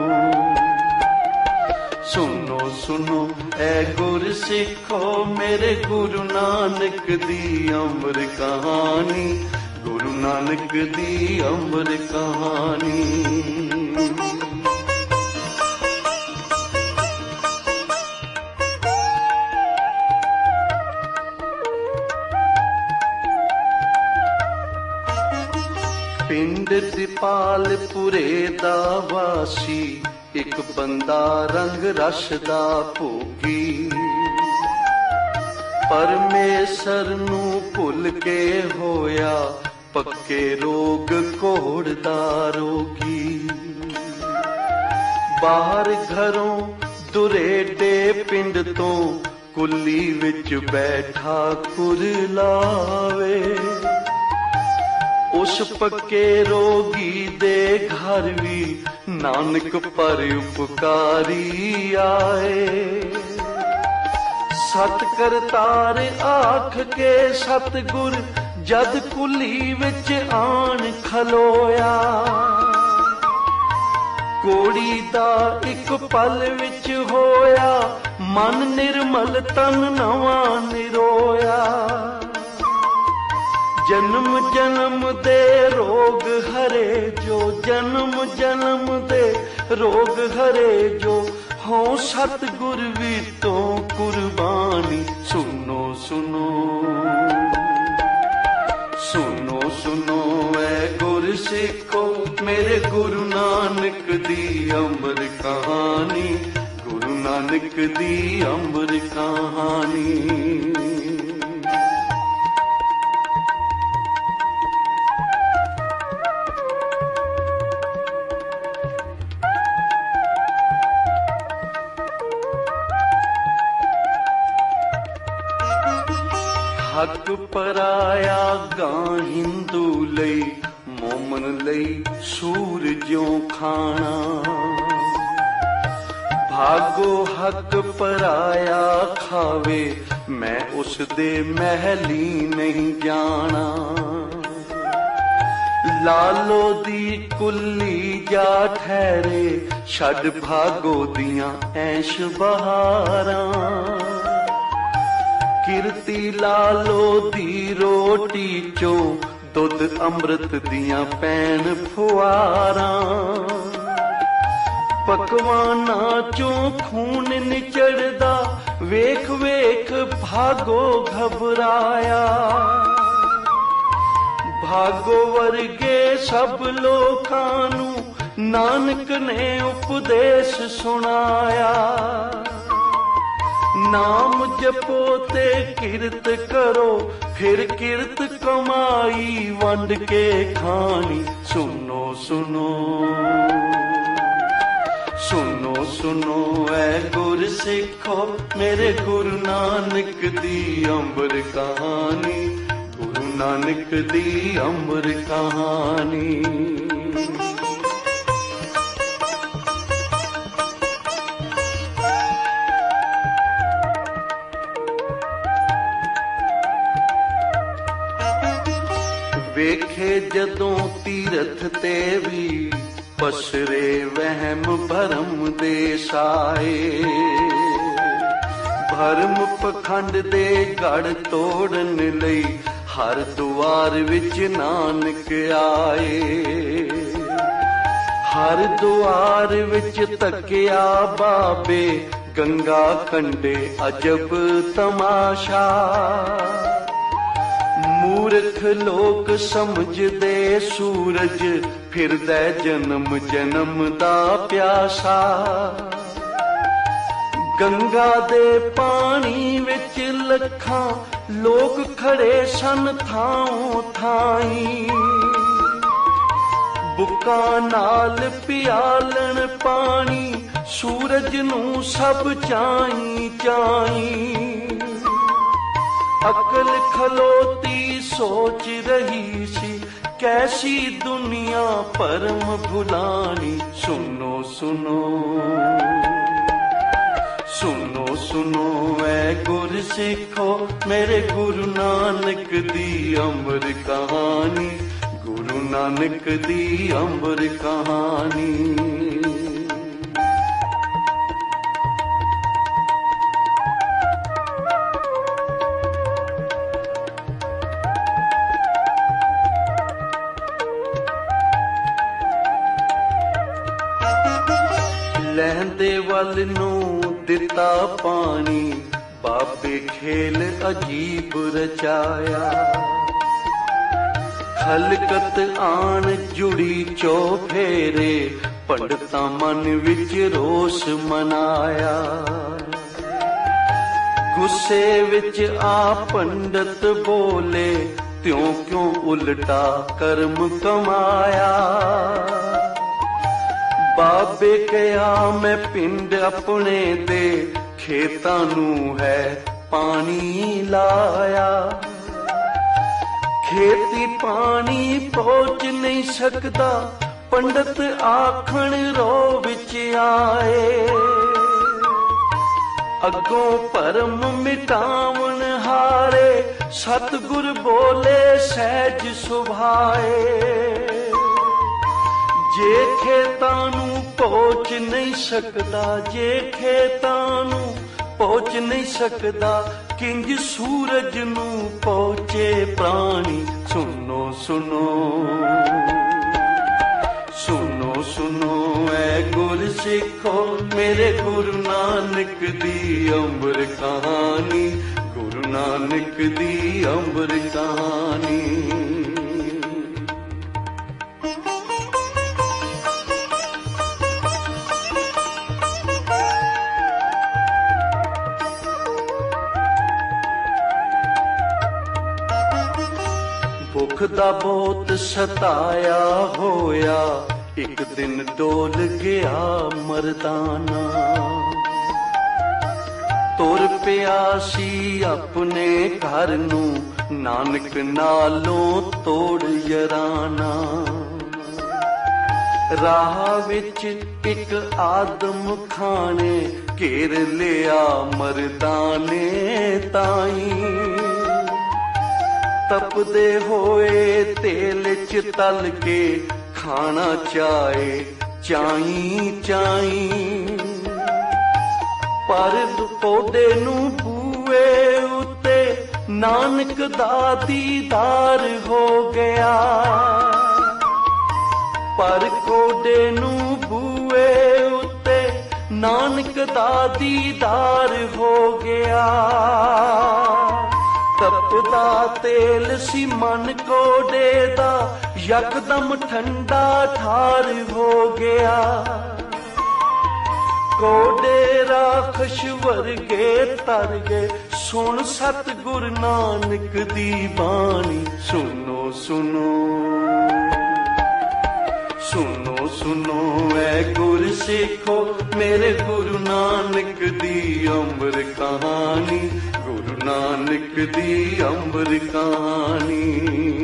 सुनो सुनो ऐ गुर सिखो, मेरे गुरु नानक दी अमर कहानी। गुरु नानक दी अमर कहानी। पिंड दिपालपुरे दा वासी, एक बंदा रंग रस दा भोगी। परमेसर नू भुल के होया, पक्के रोग घोड़ दा रोगी। बाहर घरों दुरेडे पिंड तो, कुली विच बैठा कुरलावे। उस पक्के रोगी दे घर भी, नानक पर उपकारी आए। सत करतार आख के सतगुर, जद कुली विच आन खलोया। कोड़ी दा एक पल विच होया, मन निर्मल तन नवा निरोया। जन्म जन्म दे रोग हरे जो, जन्म जन्म दे रोग हरे जो, हो सतगुर भी तो कुर्बानी। सुनो सुनो सुनो सुनो ऐ गुर सिखो, मेरे गुरु नानक दी अमर कहानी। गुरु नानक दी अमर कहानी। ਹੱਕ ਪਰਾਇਆ ਗਾਂ ਹਿੰਦੂ ਲਈ, ਮੋਮਨ ਲਈ ਸੂਰਜੋਂ ਖਾਣਾ। ਭਾਗੋ ਹੱਕ ਪਰਾਇਆ ਖਾਵੇ, ਮੈਂ ਉਸ ਦੇ ਮਹਿਲੀ ਨਹੀਂ ਜਾਣਾ। ਲਾਲੋ ਦੀ ਕੁੱਲੀ ਜਾ ਠਹਿਰੇ, ਛੱਡ ਭਾਗੋ ਦੀਆਂ ਐਸ਼ ਬਹਾਰਾਂ। ਕਿਰਤੀ ਲਾਲੋ ਦੀ ਰੋਟੀ ਚੋਂ, ਦੁੱਧ ਅੰਮ੍ਰਿਤ ਦੀਆਂ ਪੈਣ ਫੁਆਰਾਂ। ਪਕਵਾਨਾਂ ਚੋਂ ਖੂਨ ਨਿਚੜਦਾ, ਵੇਖ ਵੇਖ ਭਾਗੋ ਘਬਰਾਇਆ। ਭਾਗੋ ਵਰਗੇ ਸਭ ਲੋਕਾਂ ਨੂੰ ਨਾਨਕ ਨੇ ਉਪਦੇਸ਼ ਸੁਣਾਇਆ। ਨਾਮ ਜਪੋ ਤੇ ਕਿਰਤ ਕਰੋ, ਫਿਰ ਕਿਰਤ ਕਮਾਈ ਵੰਡ ਕੇ ਖਾਣੀ। ਸੁਣੋ ਸੁਣੋ ਸੁਣੋ ਸੁਣੋ ਐ ਗੁਰ ਸਿੱਖੋ, ਮੇਰੇ ਗੁਰੂ ਨਾਨਕ ਦੀ ਅੰਬਰ ਕਹਾਣੀ, ਗੁਰੂ ਨਾਨਕ ਦੀ ਅੰਬਰ ਕਹਾਣੀ। ਵੇਖੇ ਜਦੋਂ ਤੀਰਥ ਤੇ ਵੀ, ਪਸਰੇ ਵਹਿਮ ਭਰਮ ਦੇ ਸਾਏ। ਭਰਮ ਪਖੰਡ ਦੇ ਗੜ ਤੋੜਨ ਲਈ, ਹਰ ਦੁਆਰ ਵਿੱਚ ਨਾਨਕ ਆਏ। ਹਰ ਦੁਆਰ ਵਿੱਚ ਤੱਕਿਆ ਬਾਬੇ, ਗੰਗਾ ਕੰਢੇ ਅਜਬ ਤਮਾਸ਼ਾ। ਮੂਰਖ ਲੋਕ ਸਮਝਦੇ ਸੂਰਜ, ਫਿਰਦਾ ਜਨਮ ਜਨਮ ਦਾ ਪਿਆਸਾ। ਗੰਗਾ ਦੇ ਪਾਣੀ ਵਿੱਚ ਲੱਖਾਂ ਲੋਕ ਖੜੇ ਸਨ ਥਾਂ ਥਾਈਂ। ਬੁੱਕਾਂ ਨਾਲ ਪਿਆਲਣ ਪਾਣੀ, ਸੂਰਜ ਨੂੰ ਸਭ ਚਾਈ ਚਾਈ। ਅਕਲ ਖਲੋਤੀ ਸੋਚ ਰਹੀ ਸੀ, ਕੈਸੀ ਦੁਨੀਆ ਪਰਮ ਭੁਲਾਣੀ। ਸੁਣੋ ਸੁਣੋ ਸੁਣੋ ਸੁਣੋ ਐ ਗੁਰ ਸਿੱਖੋ, ਮੇਰੇ ਗੁਰੂ ਨਾਨਕ ਦੀ ਅੰਬਰ ਕਹਾਣੀ, ਗੁਰੂ ਨਾਨਕ ਦੀ ਅੰਬਰ ਕਹਾਣੀ। ਲਹਿੰਦੇ ਵੱਲ ਨੂੰ ਦਿੱਤਾ ਪਾਣੀ, ਬਾਬੇ ਖੇਲ ਅਜੀਬ ਰਚਾਇਆ। ਖਲਕਤ ਆਣ ਜੁੜੀ ਚੌਫੇਰੇ, ਪੰਡਤਾਂ ਮਨ ਵਿੱਚ ਰੋਸ ਮਨਾਇਆ। ਗੁੱਸੇ ਵਿੱਚ ਆ ਪੰਡਤ ਬੋਲੇ, ਤਿਉਂ ਕਿਉਂ ਉਲਟਾ ਕਰਮ ਕਮਾਇਆ। ਬਾਬੇ ਕਿਹਾ ਮੈਂ ਪਿੰਡ ਆਪਣੇ ਦੇ, ਖੇਤਾਂ ਨੂੰ ਹੈ ਪਾਣੀ ਲਾਇਆ। ਖੇਤੀ ਪਾਣੀ ਪਹੁੰਚ ਨਹੀਂ ਸਕਦਾ, ਪੰਡਤ ਆਖਣ ਰੋ ਵਿੱਚ ਆਏ। ਅੱਗੋਂ ਭਰਮ ਮਿਟਾਵਣ ਹਾਰੇ, ਸਤਿਗੁਰ ਬੋਲੇ ਸਹਿਜ ਸੁਭਾਏ। ਜੇ ਖੇਤਾਂ ਨੂੰ ਪਹੁੰਚ ਨਹੀਂ ਸਕਦਾ, ਜੇ ਖੇਤਾਂ ਨੂੰ ਪਹੁੰਚ ਨਹੀਂ ਸਕਦਾ, ਕਿੰਜ ਸੂਰਜ ਨੂੰ ਪਹੁੰਚੇ ਪ੍ਰਾਣੀ। ਸੁਣੋ ਸੁਣੋ ਸੁਣੋ ਸੁਣੋ ਐ ਗੁਰ ਸਿੱਖੋ, ਮੇਰੇ ਗੁਰੂ ਨਾਨਕ ਦੀ ਅੰਬਰ ਕਹਾਣੀ, ਗੁਰੂ ਨਾਨਕ ਦੀ ਅੰਬਰ ਕਹਾਣੀ। ਭੁੱਖ ਦਾ ਬਹੁਤ ਸਤਾਇਆ ਹੋਇਆ, ਇੱਕ ਦਿਨ ਡੋਲ ਗਿਆ ਮਰਦਾਨਾ। ਤੁਰ ਪਿਆ ਸੀ ਆਪਣੇ ਘਰ ਨੂੰ, ਨਾਨਕ ਨਾਲੋਂ ਤੋੜ ਯਰਾਨਾ। ਰਾਹ ਵਿੱਚ ਇੱਕ ਆਦਮ ਖਾਣੇ ਘੇਰ ਲਿਆ ਮਰਦਾਨੇ ਤਾਈਂ। ਤਪਦੇ ਹੋਏ ਤੇਲ ਚ ਤਲ ਕੇ ਖਾਣਾ ਚਾਏ ਚਾਈ ਚਾਈ। ਪਰ ਪੌਦੇ ਨੂੰ ਬੂਏ ਉੱਤੇ ਨਾਨਕ ਦਾ ਦੀਦਾਰ ਹੋ ਗਿਆ। ਪਰ ਕੋਡੇ ਨੂੰ ਬੂਏ ਉੱਤੇ ਨਾਨਕ ਦਾ ਦੀਦਾਰ ਹੋ ਗਿਆ। ਤਪਦਾ ਤੇਲ ਸੀ ਮਨ ਕੋਡੇ ਦਾ, ਯਕਦਮ ਠੰਡਾ ਠਾਰ ਹੋ ਗਿਆ। ਕੋਡੇ ਰਾਖਸ਼ ਵਰਗੇ ਤਰ ਗਏ, ਸੁਣ ਸਤਿਗੁਰ ਨਾਨਕ ਦੀ ਬਾਣੀ। ਸੁਣੋ ਸੁਣੋ ਸੁਣੋ ਸੁਣੋ ਐ ਗੁਰ ਸਿੱਖੋ, ਮੇਰੇ ਗੁਰੂ ਨਾਨਕ ਦੀ ਅੰਬਰ ਕਹਾਣੀ। ਗੁਰੂ ਨਾਨਕ ਦੀ ਅੰਬਰ ਕਹਾਣੀ।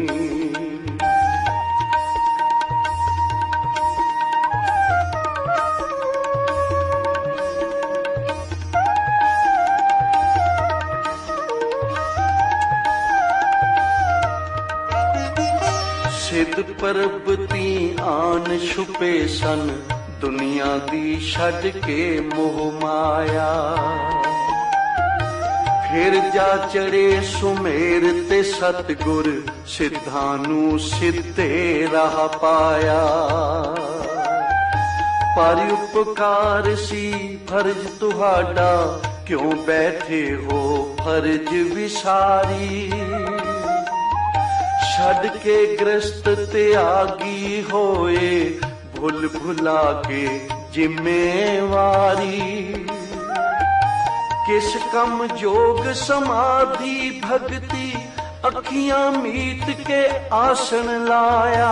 ਸਿੱਧ ਪਰਬਤੀ ਆਨ ਛੁਪੇ ਸਨ, ਦੁਨੀਆ ਦੀ ਛੱਡ ਕੇ ਮੋਹ ਮਾਇਆ। ਫਿਰ ਜਾ ਚੜੇ ਸੁਮੇਰ ਤੇ ਸਤਿਗੁਰ, ਸਿੱਧਾਂ ਨੂੰ ਸਿੱਧੇ ਰਾਹ ਪਾਇਆ। ਪਰ ਉਪਕਾਰ ਸੀ ਫਰਜ਼ ਤੁਹਾਡਾ, ਕਿਉਂ ਬੈਠੇ ਹੋ ਫਰਜ਼ ਵਿਸਾਰੀ। ਛੱਡ ਕੇ ਗ੍ਰਸਤ ਤਿਆਗੀ ਹੋਏ, ਭੁੱਲ ਭੁਲਾ ਕੇ ਜ਼ਿੰਮੇਵਾਰੀ। ਕਿਸ ਕੰਮ ਜੋਗ ਸਮਾਧੀ ਭਗਤੀ, ਅੱਖੀਆਂ ਮੀਟ ਕੇ ਆਸਣ ਲਾਇਆ।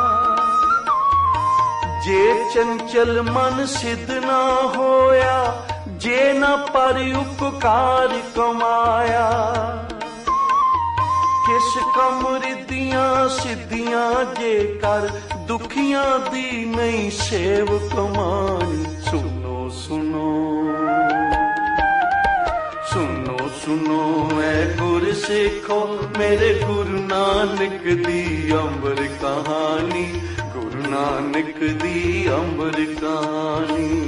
ਜੇ ਚੰਚਲ ਮਨ ਸਿੱਧ ਨਾ ਹੋਇਆ, ਜੇ ਨਾ ਪਰ ਉਪਕਾਰ ਕਮਾਇਆ। ਕਿਸ ਕੰਮ ਰਿੱਧੀਆਂ ਸਿੱਧੀਆਂ, ਜੇਕਰ ਦੁਖੀਆਂ ਦੀ ਨਹੀਂ ਸੇਵ ਕਮਾਣੀ। ਸੁਣੋ ਸੁਣੋ ਸੁਣੋ ਸੁਣੋ ਐ ਗੁਰ ਸਿੱਖੋ, ਮੇਰੇ ਗੁਰੂ ਨਾਨਕ ਦੀ ਅੰਬਰ ਕਹਾਣੀ। ਗੁਰੂ ਨਾਨਕ ਦੀ ਅੰਬਰ ਕਹਾਣੀ।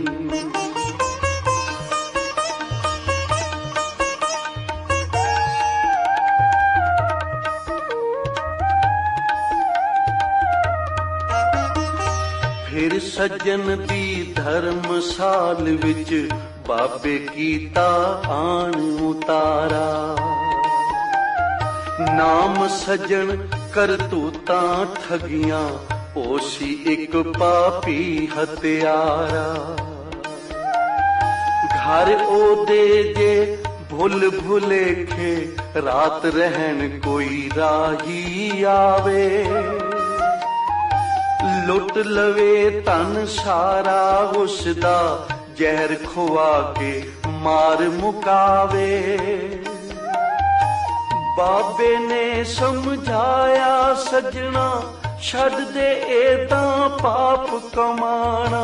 ਫਿਰ ਸੱਜਣ ਦੀ ਧਰਮਸਾਲ ਵਿੱਚ, ਬਾਬੇ ਕੀਤਾ ਆਣ ਉਤਾਰਾ। ਨਾਮ ਸੱਜਣ ਕਰਤੂਤਾਂ ਠਗੀਆਂ, ਪੋਸੀ ਇੱਕ ਪਾਪੀ ਹਤਿਆਰਾ। ਘਰ ਉਹਦੇ ਜੇ ਭੁੱਲ ਭੁਲੇਖੇ, ਰਾਤ ਰਹਿਣ ਕੋਈ ਰਾਹੀ ਆਵੇ। ਲੁੱਟ ਲਵੇ ਧਨ ਸਾਰਾ ਉਸਦਾ, ਜ਼ਹਿਰ ਖਵਾ ਕੇ ਮਾਰ ਮੁਕਾਵੇ। ਬਾਬੇ ਨੇ ਸਮਝਾਇਆ ਸੱਜਣਾ, ਛੱਡ ਦੇ ਇਹ ਤਾਂ ਪਾਪ ਕਮਾਣਾ।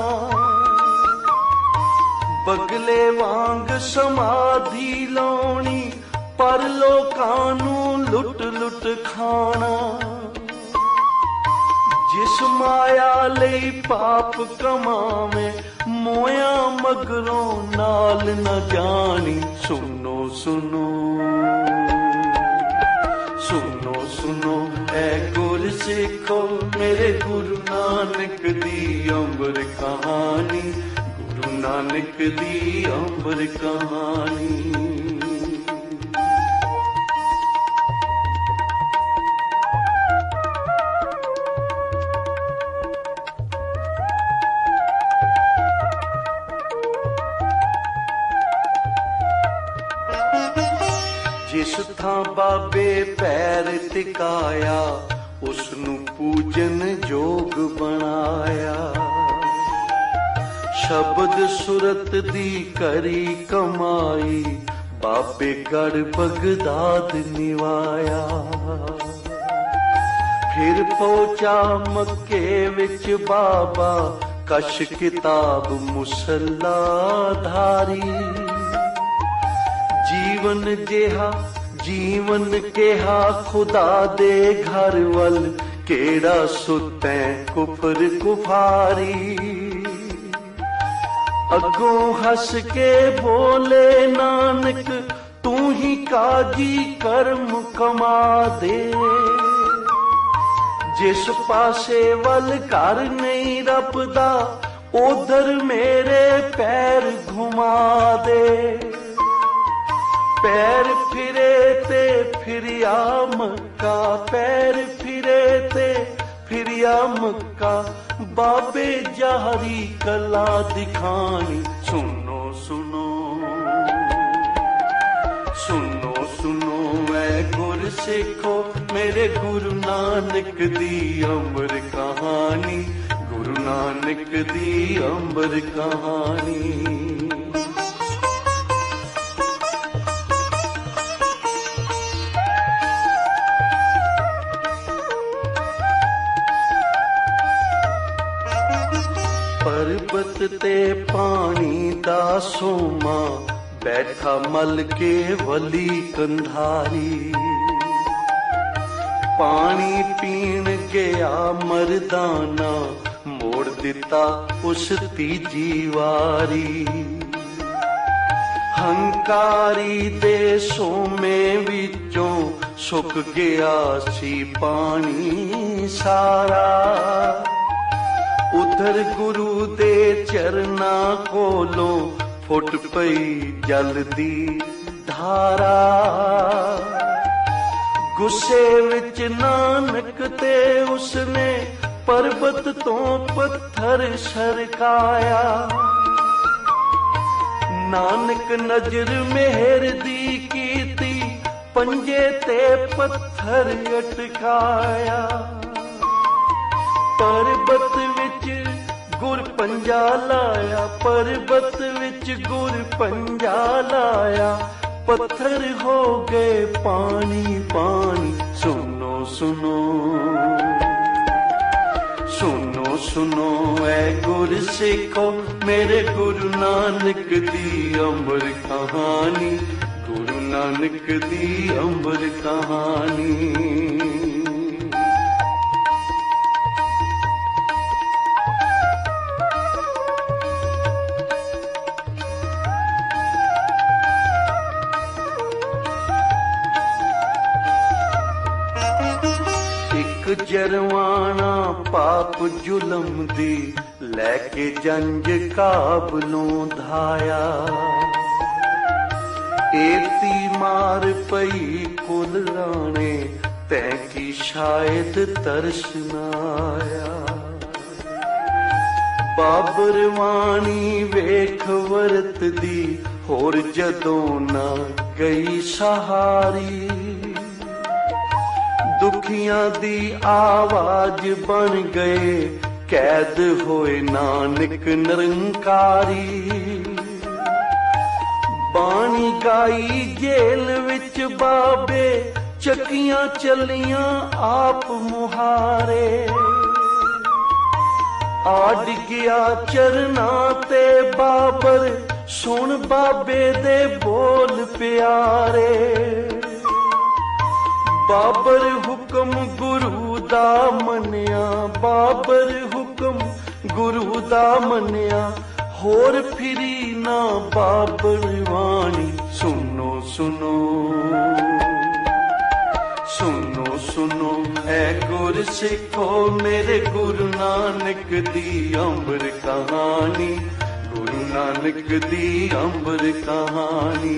ਬਗਲੇ ਵਾਂਗ ਸਮਾਧੀ ਲਾਉਣੀ, ਪਰ ਲੋਕਾਂ ਨੂੰ ਲੁੱਟ ਲੁੱਟ ਖਾਣਾ। ਜਿਸ ਮਾਇਆ ਲਈ ਪਾਪ ਕਮਾਵੇ, ਮੋਇਆ ਮਗਰੋਂ ਨਾਲ ਨਾ ਜਾਣੀ। ਸੁਣੋ ਸੁਣੋ ਸੁਣੋ ਸੁਣੋ ਐ ਗੁਰ ਸਿੱਖੋ, ਮੇਰੇ ਗੁਰੂ ਨਾਨਕ ਦੀ ਅੰਬਰ ਕਹਾਣੀ। ਗੁਰੂ ਨਾਨਕ ਦੀ ਅੰਬਰ ਕਹਾਣੀ। ਜਿਸ ਥਾਂ ਬਾਬੇ ਪੈਰ ਟਿਕਾਇਆ, ਉਸ ਨੂੰ ਪੂਜਨ ਜੋਗ ਬਣਾਇਆ। ਸ਼ਬਦ ਸੁਰਤ ਦੀ ਕਰੀ ਕਮਾਈ, बाबे गढ़ बगदाद निवाया। फिर पहुंचा मक्के विच बाबा कश किताब मुसल्ला धारी। जीवन जिहा जीवन केहा खुदा दे घर वल केड़ा सुतै कुफर कुफारी। अगों हस के बोले नानक तू ही काजी कर्म कमा दे। जिस पासे वल घर नहीं रबदा उधर मेरे पैर घुमा दे। पैर फिरे ते फिरिया मक्का, पैर फिरे ते फिरिया मक्का। बाबे जारी कला दिखानी। सुनो सुनो सुनो सुनो ऐ गुर सिखो मेरे गुरु नानक दी अमर कहानी। गुरु नानक दी अमर कहानी। पर्वत ते पानी दा सोमा बैठा मल के वली कंधारी। पानी पीण गया मरदाना मोड़ दिता उस तीजी वारी। हंकारी दे सोमे विचों सुक गया सी पानी सारा। उधर गुरु दे चरना कोलों फुट पई जल दी धारा। गुस्से विच नानक ते उसने पर्वत तो पत्थर सरकाया। नानक नजर मेहर दी कीती पंजे ते पत्थर अटकाया। पर्वत विच गुर पंजा लाया, पर्वत विच गुर पंजा लाया। पत्थर हो गए पानी पानी। सुनो सुनो सुनो सुनो ऐ गुर सिखो मेरे गुरु नानक दी अमर कहानी। गुरु नानक दी अमर कहानी। जरवाना पाप जुलम दी लैके जंज काबलों धाया। एती मार पई कुल राणे तैंकी शायद तरस न आया। बाबर वाणी वेख वरत दी होर जदों न गई सहारी। दुखियां दी आवाज बन गए कैद होए नानक निरंकारी। बाणी गाई जेल विच बाबे चकियां चलियां आप मुहारे। आड़ गया चरना ते बाबर सुन बाबे दे बोल प्यारे। बाबर हुक्म गुरु दा मनिया, बाबर हुक्म गुरु दा मनिया। होर फिरी ना बाबर वाणी। सुनो सुनो सुनो सुनो ऐ गुर सिखो मेरे गुरु नानक दी अमर कहानी। गुरु नानक दी अमर कहानी।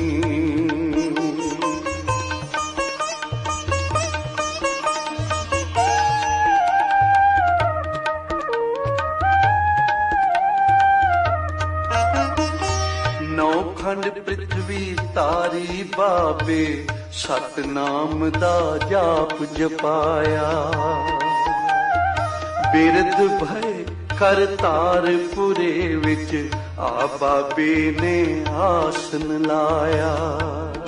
खंड पृथ्वी तारी बाबे सतनाम दा जाप जपाया। बिरध भय कर तारपुरे विच आ बाबे ने आसन लाया।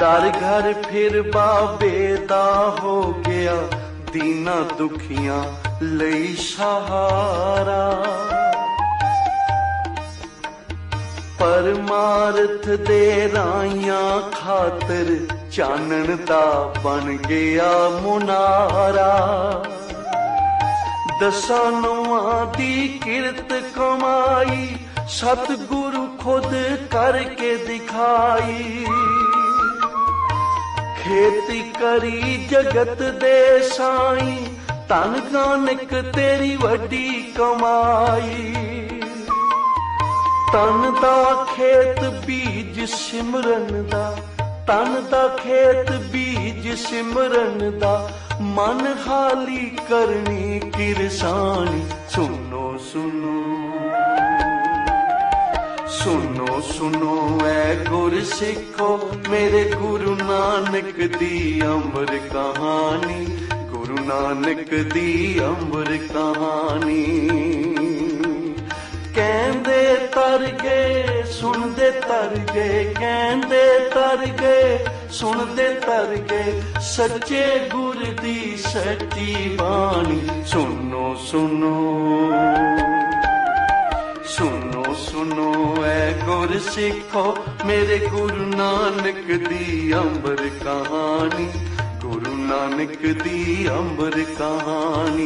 दर घर फिर बाबे दा हो गया, दीना दुखियां लई सहारा। परमार्थ दे राइयां खातर चानन दा बन गया मुनारा। दसां नौआं दी किरत कमाई, सतगुरु खुद करके दिखाई। खेती करी जगत दे साई, धन नानक तेरी वड्डी कमाई। तन दा खेत बीज सिमरन दा, तन दा खेत बीज सिमरन दा, मन हाली करनी किरसानी। सुनो सुनो सुनो सुनो ऐ गुर सिखो, मेरे गुरु नानक दी अमर कहानी, गुरु नानक दी अमर कहानी। कहंदे तर गए सुनदे तर गए, कहंदे तर गए सुनदे तर गए, सच्चे गुर दी सच्ची बाणी। सुनो सुनो सुनो सुनो ऐ गुर सिखो, मेरे गुरु नानक दी अमर कहानी, गुरु नानक दी अमर कहानी।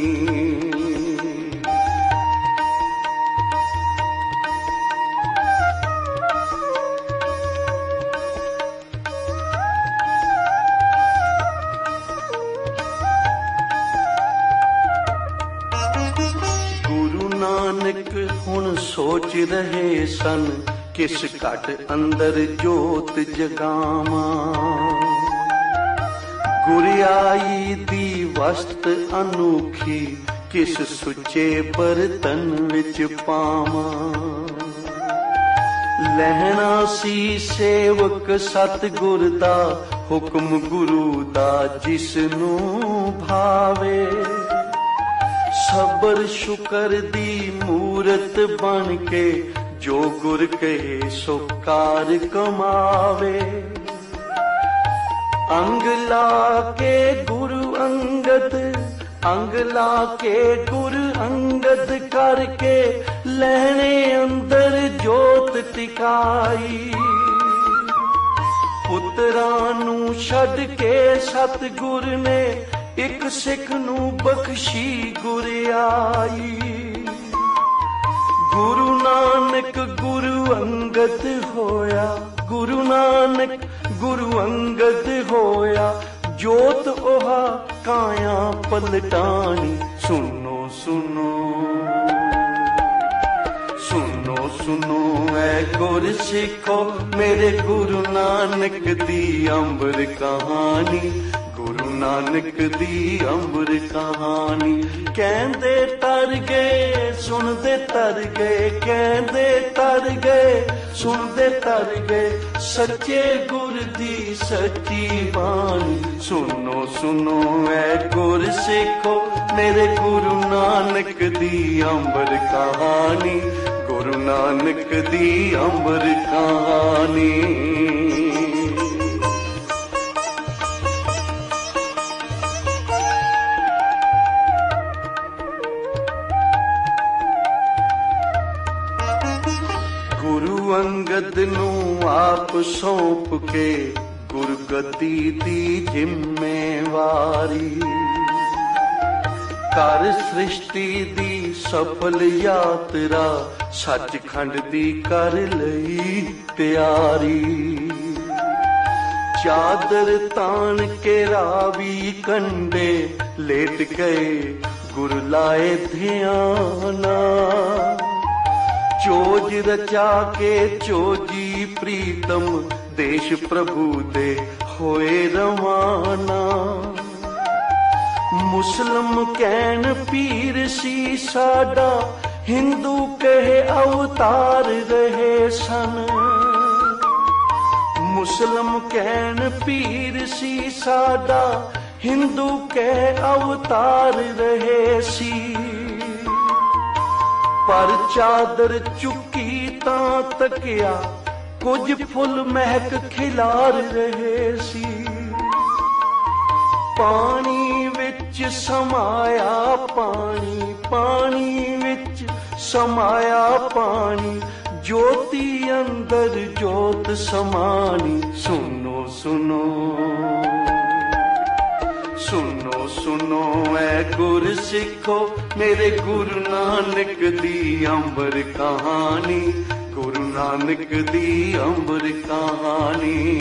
नानक हुण सोच रहे सन, किस घट अंदर जोत जगावा। गुरियाई दी वस्त अनोखी, किस सुचे बर्तन विच पावा। लहना सी सेवक सतगुर दा, हुक्म गुरु दा जिसनू भावे। सबर शुकर दी मूरत बन के, जो गुर कहे सो कार कमावे। अंग ला के गुरु अंगद, अंग ला के गुरु अंगद करके, लहने अंदर जोत टिकाई। पुत्रां नू छड़ के सतगुर ने, एक सिख नू बख्शी गुरियाई। गुरु नानक गुरु अंगद होया, गुरु नानक गुरु अंगद होया, जोत ओहा काया पलटानी। सुनो सुनो सुनो सुनो ऐ गुर सिखो, मेरे गुरु नानक दी अमर कहानी, गुरु नानक दी अमर कहानी। कहंदे तर गए सुनदे तर गए, कहंदे तर गए सुनदे तर गए, सच्चे गुर दी सच्ची बाणी। सुनो सुनो ऐ गुर सिखो, मेरे गुरु नानक दी अमर कहानी, गुरु नानक दी अमर कहानी। गुरु अंगद नू आप सौंप के, गुरगद्दी दी जिम्मेवारी। कर सृष्टि दी सफल यात्रा, सचखंड दी कर लई तैयारी। चादर तान के रावी कंडे, लेट गए गुरु लाए ध्याना। चोज रचा के चोजी प्रीतम, देश प्रभु दे होए रवाना। मुस्लिम कैन पीर सी साडा, हिंदू कहे अवतार रहे सन। मुस्लिम कैन पीर सी साडा, हिंदू कहे अवतार रहे सी। पर चादर चुकी तां तकिया, ਕੁਝ ਫੁੱਲ ਮਹਿਕ ਖਿਲਾਰ ਰਹੇ ਸੀ। ਪਾਣੀ ਵਿੱਚ ਸਮਾਇਆ ਪਾਣੀ, ਪਾਣੀ ਵਿੱਚ ਸਮਾਇਆ ਪਾਣੀ, ਜੋਤੀ ਅੰਦਰ ਜੋਤ ਸਮਾਨੀ। ਸੁਨੋ ਸੁਨੋ ਸੁਨੋ ਸੁਨੋ ਐ ਗੁਰ ਸਿੱਖੋ, ਮੇਰੇ ਗੁਰੂ ਨਾਨਕ ਦੀ ਅੰਬਰ ਕਹਾਣੀ, ਗੁਰੂ ਨਾਨਕ ਦੀ ਅੰਬਰ ਕਹਾਣੀ।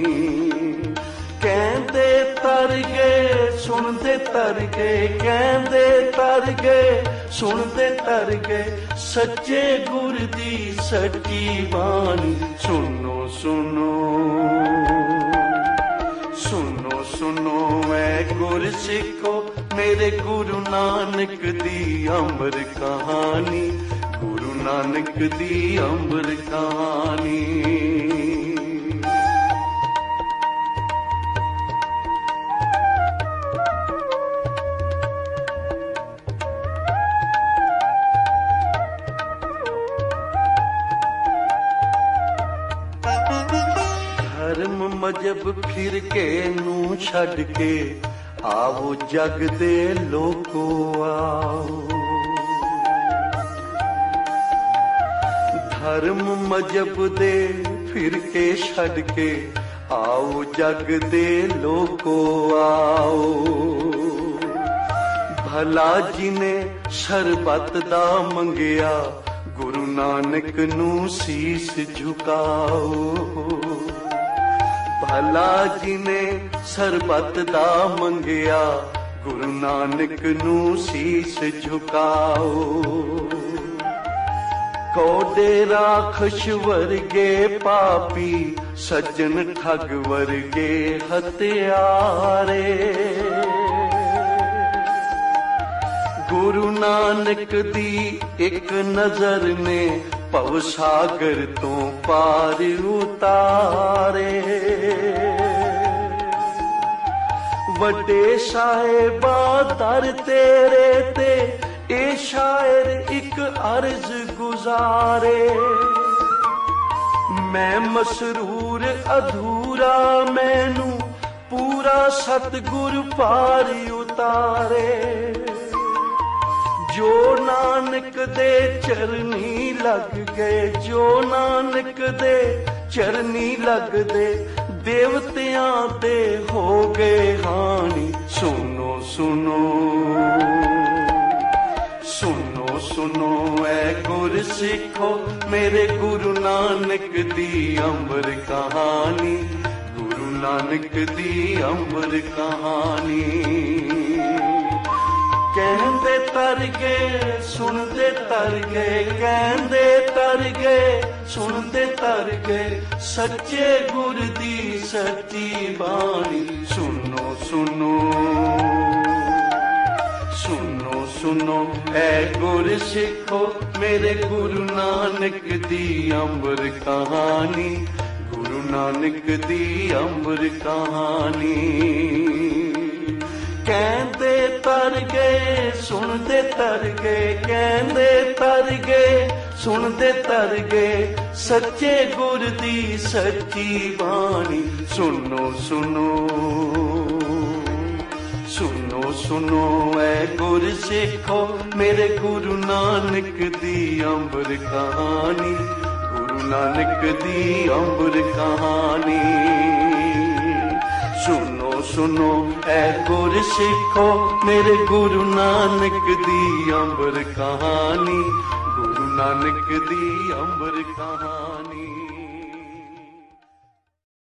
ਕਹਿੰਦੇ ਤਰ ਗਏ ਸੁਣਦੇ ਤਰ ਗਏ, ਕਹਿੰਦੇ ਤਰ ਗਏ ਸੁਣਦੇ ਤਰ ਗਏ, ਸੱਚੇ ਗੁਰ ਦੀ ਸੱਚੀ ਬਾਣੀ। ਸੁਨੋ ਸੁਨੋ ਸੁਨੋ ਸੁਨੋ ਐ ਗੁਰ ਸਿੱਖੋ, ਮੇਰੇ ਗੁਰੂ ਨਾਨਕ ਦੀ ਅੰਬਰ ਕਹਾਣੀ, ਗੁਰੂ ਨਾਨਕ ਦੀ ਅੰਬਰ ਕਹਾਣੀ। ਧਰਮ ਮਜਬ ਫਿਰ ਕੇ ਨੂੰ ਛੱਡ ਕੇ, ਆਵੋ ਜਗ ਦੇ ਲੋਕੋ ਆਓ। ਧਰਮ ਮਜਬ ਦੇ ਫਿਰ ਕੇ ਛੱਡ ਕੇ, ਆਓ ਜਗ ਦੇ ਲੋਕੋ ਆਓ। ਭਲਾ ਜਿਨੇ ਸਰਬੱਤ ਦਾ ਮੰਗਿਆ, ਗੁਰੂ ਨਾਨਕ ਨੂੰ ਸੀਸ ਝੁਕਾਓ। ਭਲਾ ਜਿਨੇ ਸਰਬੱਤ ਦਾ ਮੰਗਿਆ, ਗੁਰੂ ਨਾਨਕ ਨੂੰ ਸੀਸ ਝੁਕਾਓ। ਕੋਡੇ ਰਾਖਸ਼ ਵਰਗੇ ਪਾਪੀ, ਸੱਜਣ ਠੱਗ ਵਰਗੇ ਹਤਿਆਰੇ। ਗੁਰੂ ਨਾਨਕ ਦੀ ਇੱਕ ਨਜ਼ਰ ਨੇ, ਭਵ ਸਾਗਰ ਤੋਂ ਪਾਰ ਉਤਾਰੇ। ਵੱਡੇ ਸਾਹਿਬਾ ਦਰ ਤੇਰੇ ਤੇ, ਇਹ ਸ਼ਾਇਰ ਇੱਕ ਅਰਜ਼ ਗੁਜ਼ਾਰੇ। ਮੈਂ ਮਸਰੂਰ ਅਧੂਰਾ, ਮੈਨੂੰ ਪੂਰਾ ਸਤਿਗੁਰ ਪਾਰ ਉਤਾਰੇ। ਜੋ ਨਾਨਕ ਦੇ ਚਰਨੀ ਲੱਗ ਗਏ, ਜੋ ਨਾਨਕ ਦੇ ਚਰਨੀ ਲੱਗਦੇ, ਦੇਵਤਿਆਂ ਤੇ ਹੋ ਗਏ ਹਾਣੀ। ਸੁਨੋ ਸੁਨੋ ਸੁਨੋ ਸੁਨੋ ਐ ਗੁਰ ਸਿੱਖੋ, ਮੇਰੇ ਗੁਰੂ ਨਾਨਕ ਦੀ ਅੰਬਰ ਕਹਾਣੀ, ਗੁਰੂ ਨਾਨਕ ਦੀ ਅੰਬਰ ਕਹਾਣੀ। ਕਹਿੰਦੇ ਤਰ ਗਏ ਸੁਣਦੇ ਤਰ ਗਏ, ਕਹਿੰਦੇ ਤਰ ਗਏ ਸੁਣਦੇ ਤਰ ਗਏ, ਸੱਚੇ ਗੁਰ ਦੀ ਸੱਚੀ ਬਾਣੀ। ਸੁਨੋ ਸੁਨੋ ਸੁਨੋ ਸੁਨੋ ਐ ਗੁਰ ਸਿੱਖੋ, ਮੇਰੇ ਗੁਰੂ ਨਾਨਕ ਦੀ ਅੰਬਰ ਕਹਾਣੀ, ਗੁਰੂ ਨਾਨਕ ਦੀ ਅੰਬਰ ਕਹਾਣੀ। ਕਹਿੰਦੇ ਤਰ ਗਏ ਸੁਣਦੇ ਤਰ ਗਏ, ਕਹਿੰਦੇ ਤਰ ਗਏ ਸੁਣਦੇ ਤਰ ਗਏ, ਸੱਚੇ ਗੁਰ ਦੀ ਸੱਚੀ ਬਾਣੀ। ਸੁਨੋ ਸੁਨੋ ਸੁਨੋ ਸੁਨੋ ਐ ਗੁਰ ਸਿੱਖੋ, ਮੇਰੇ ਗੁਰੂ ਨਾਨਕ ਦੀ ਅੰਬਰ ਕਹਾਣੀ, ਗੁਰੂ ਨਾਨਕ ਦੀ ਅੰਬਰ ਕਹਾਣੀ। ਸੁਨੋ ਸੁਨੋ ਐ ਗੁਰ ਸਿੱਖੋ, ਮੇਰੇ ਗੁਰੂ ਨਾਨਕ ਦੀ ਅੰਬਰ ਕਹਾਣੀ, ਗੁਰੂ ਨਾਨਕ ਦੀ ਅੰਬਰ ਕਹਾਣੀ।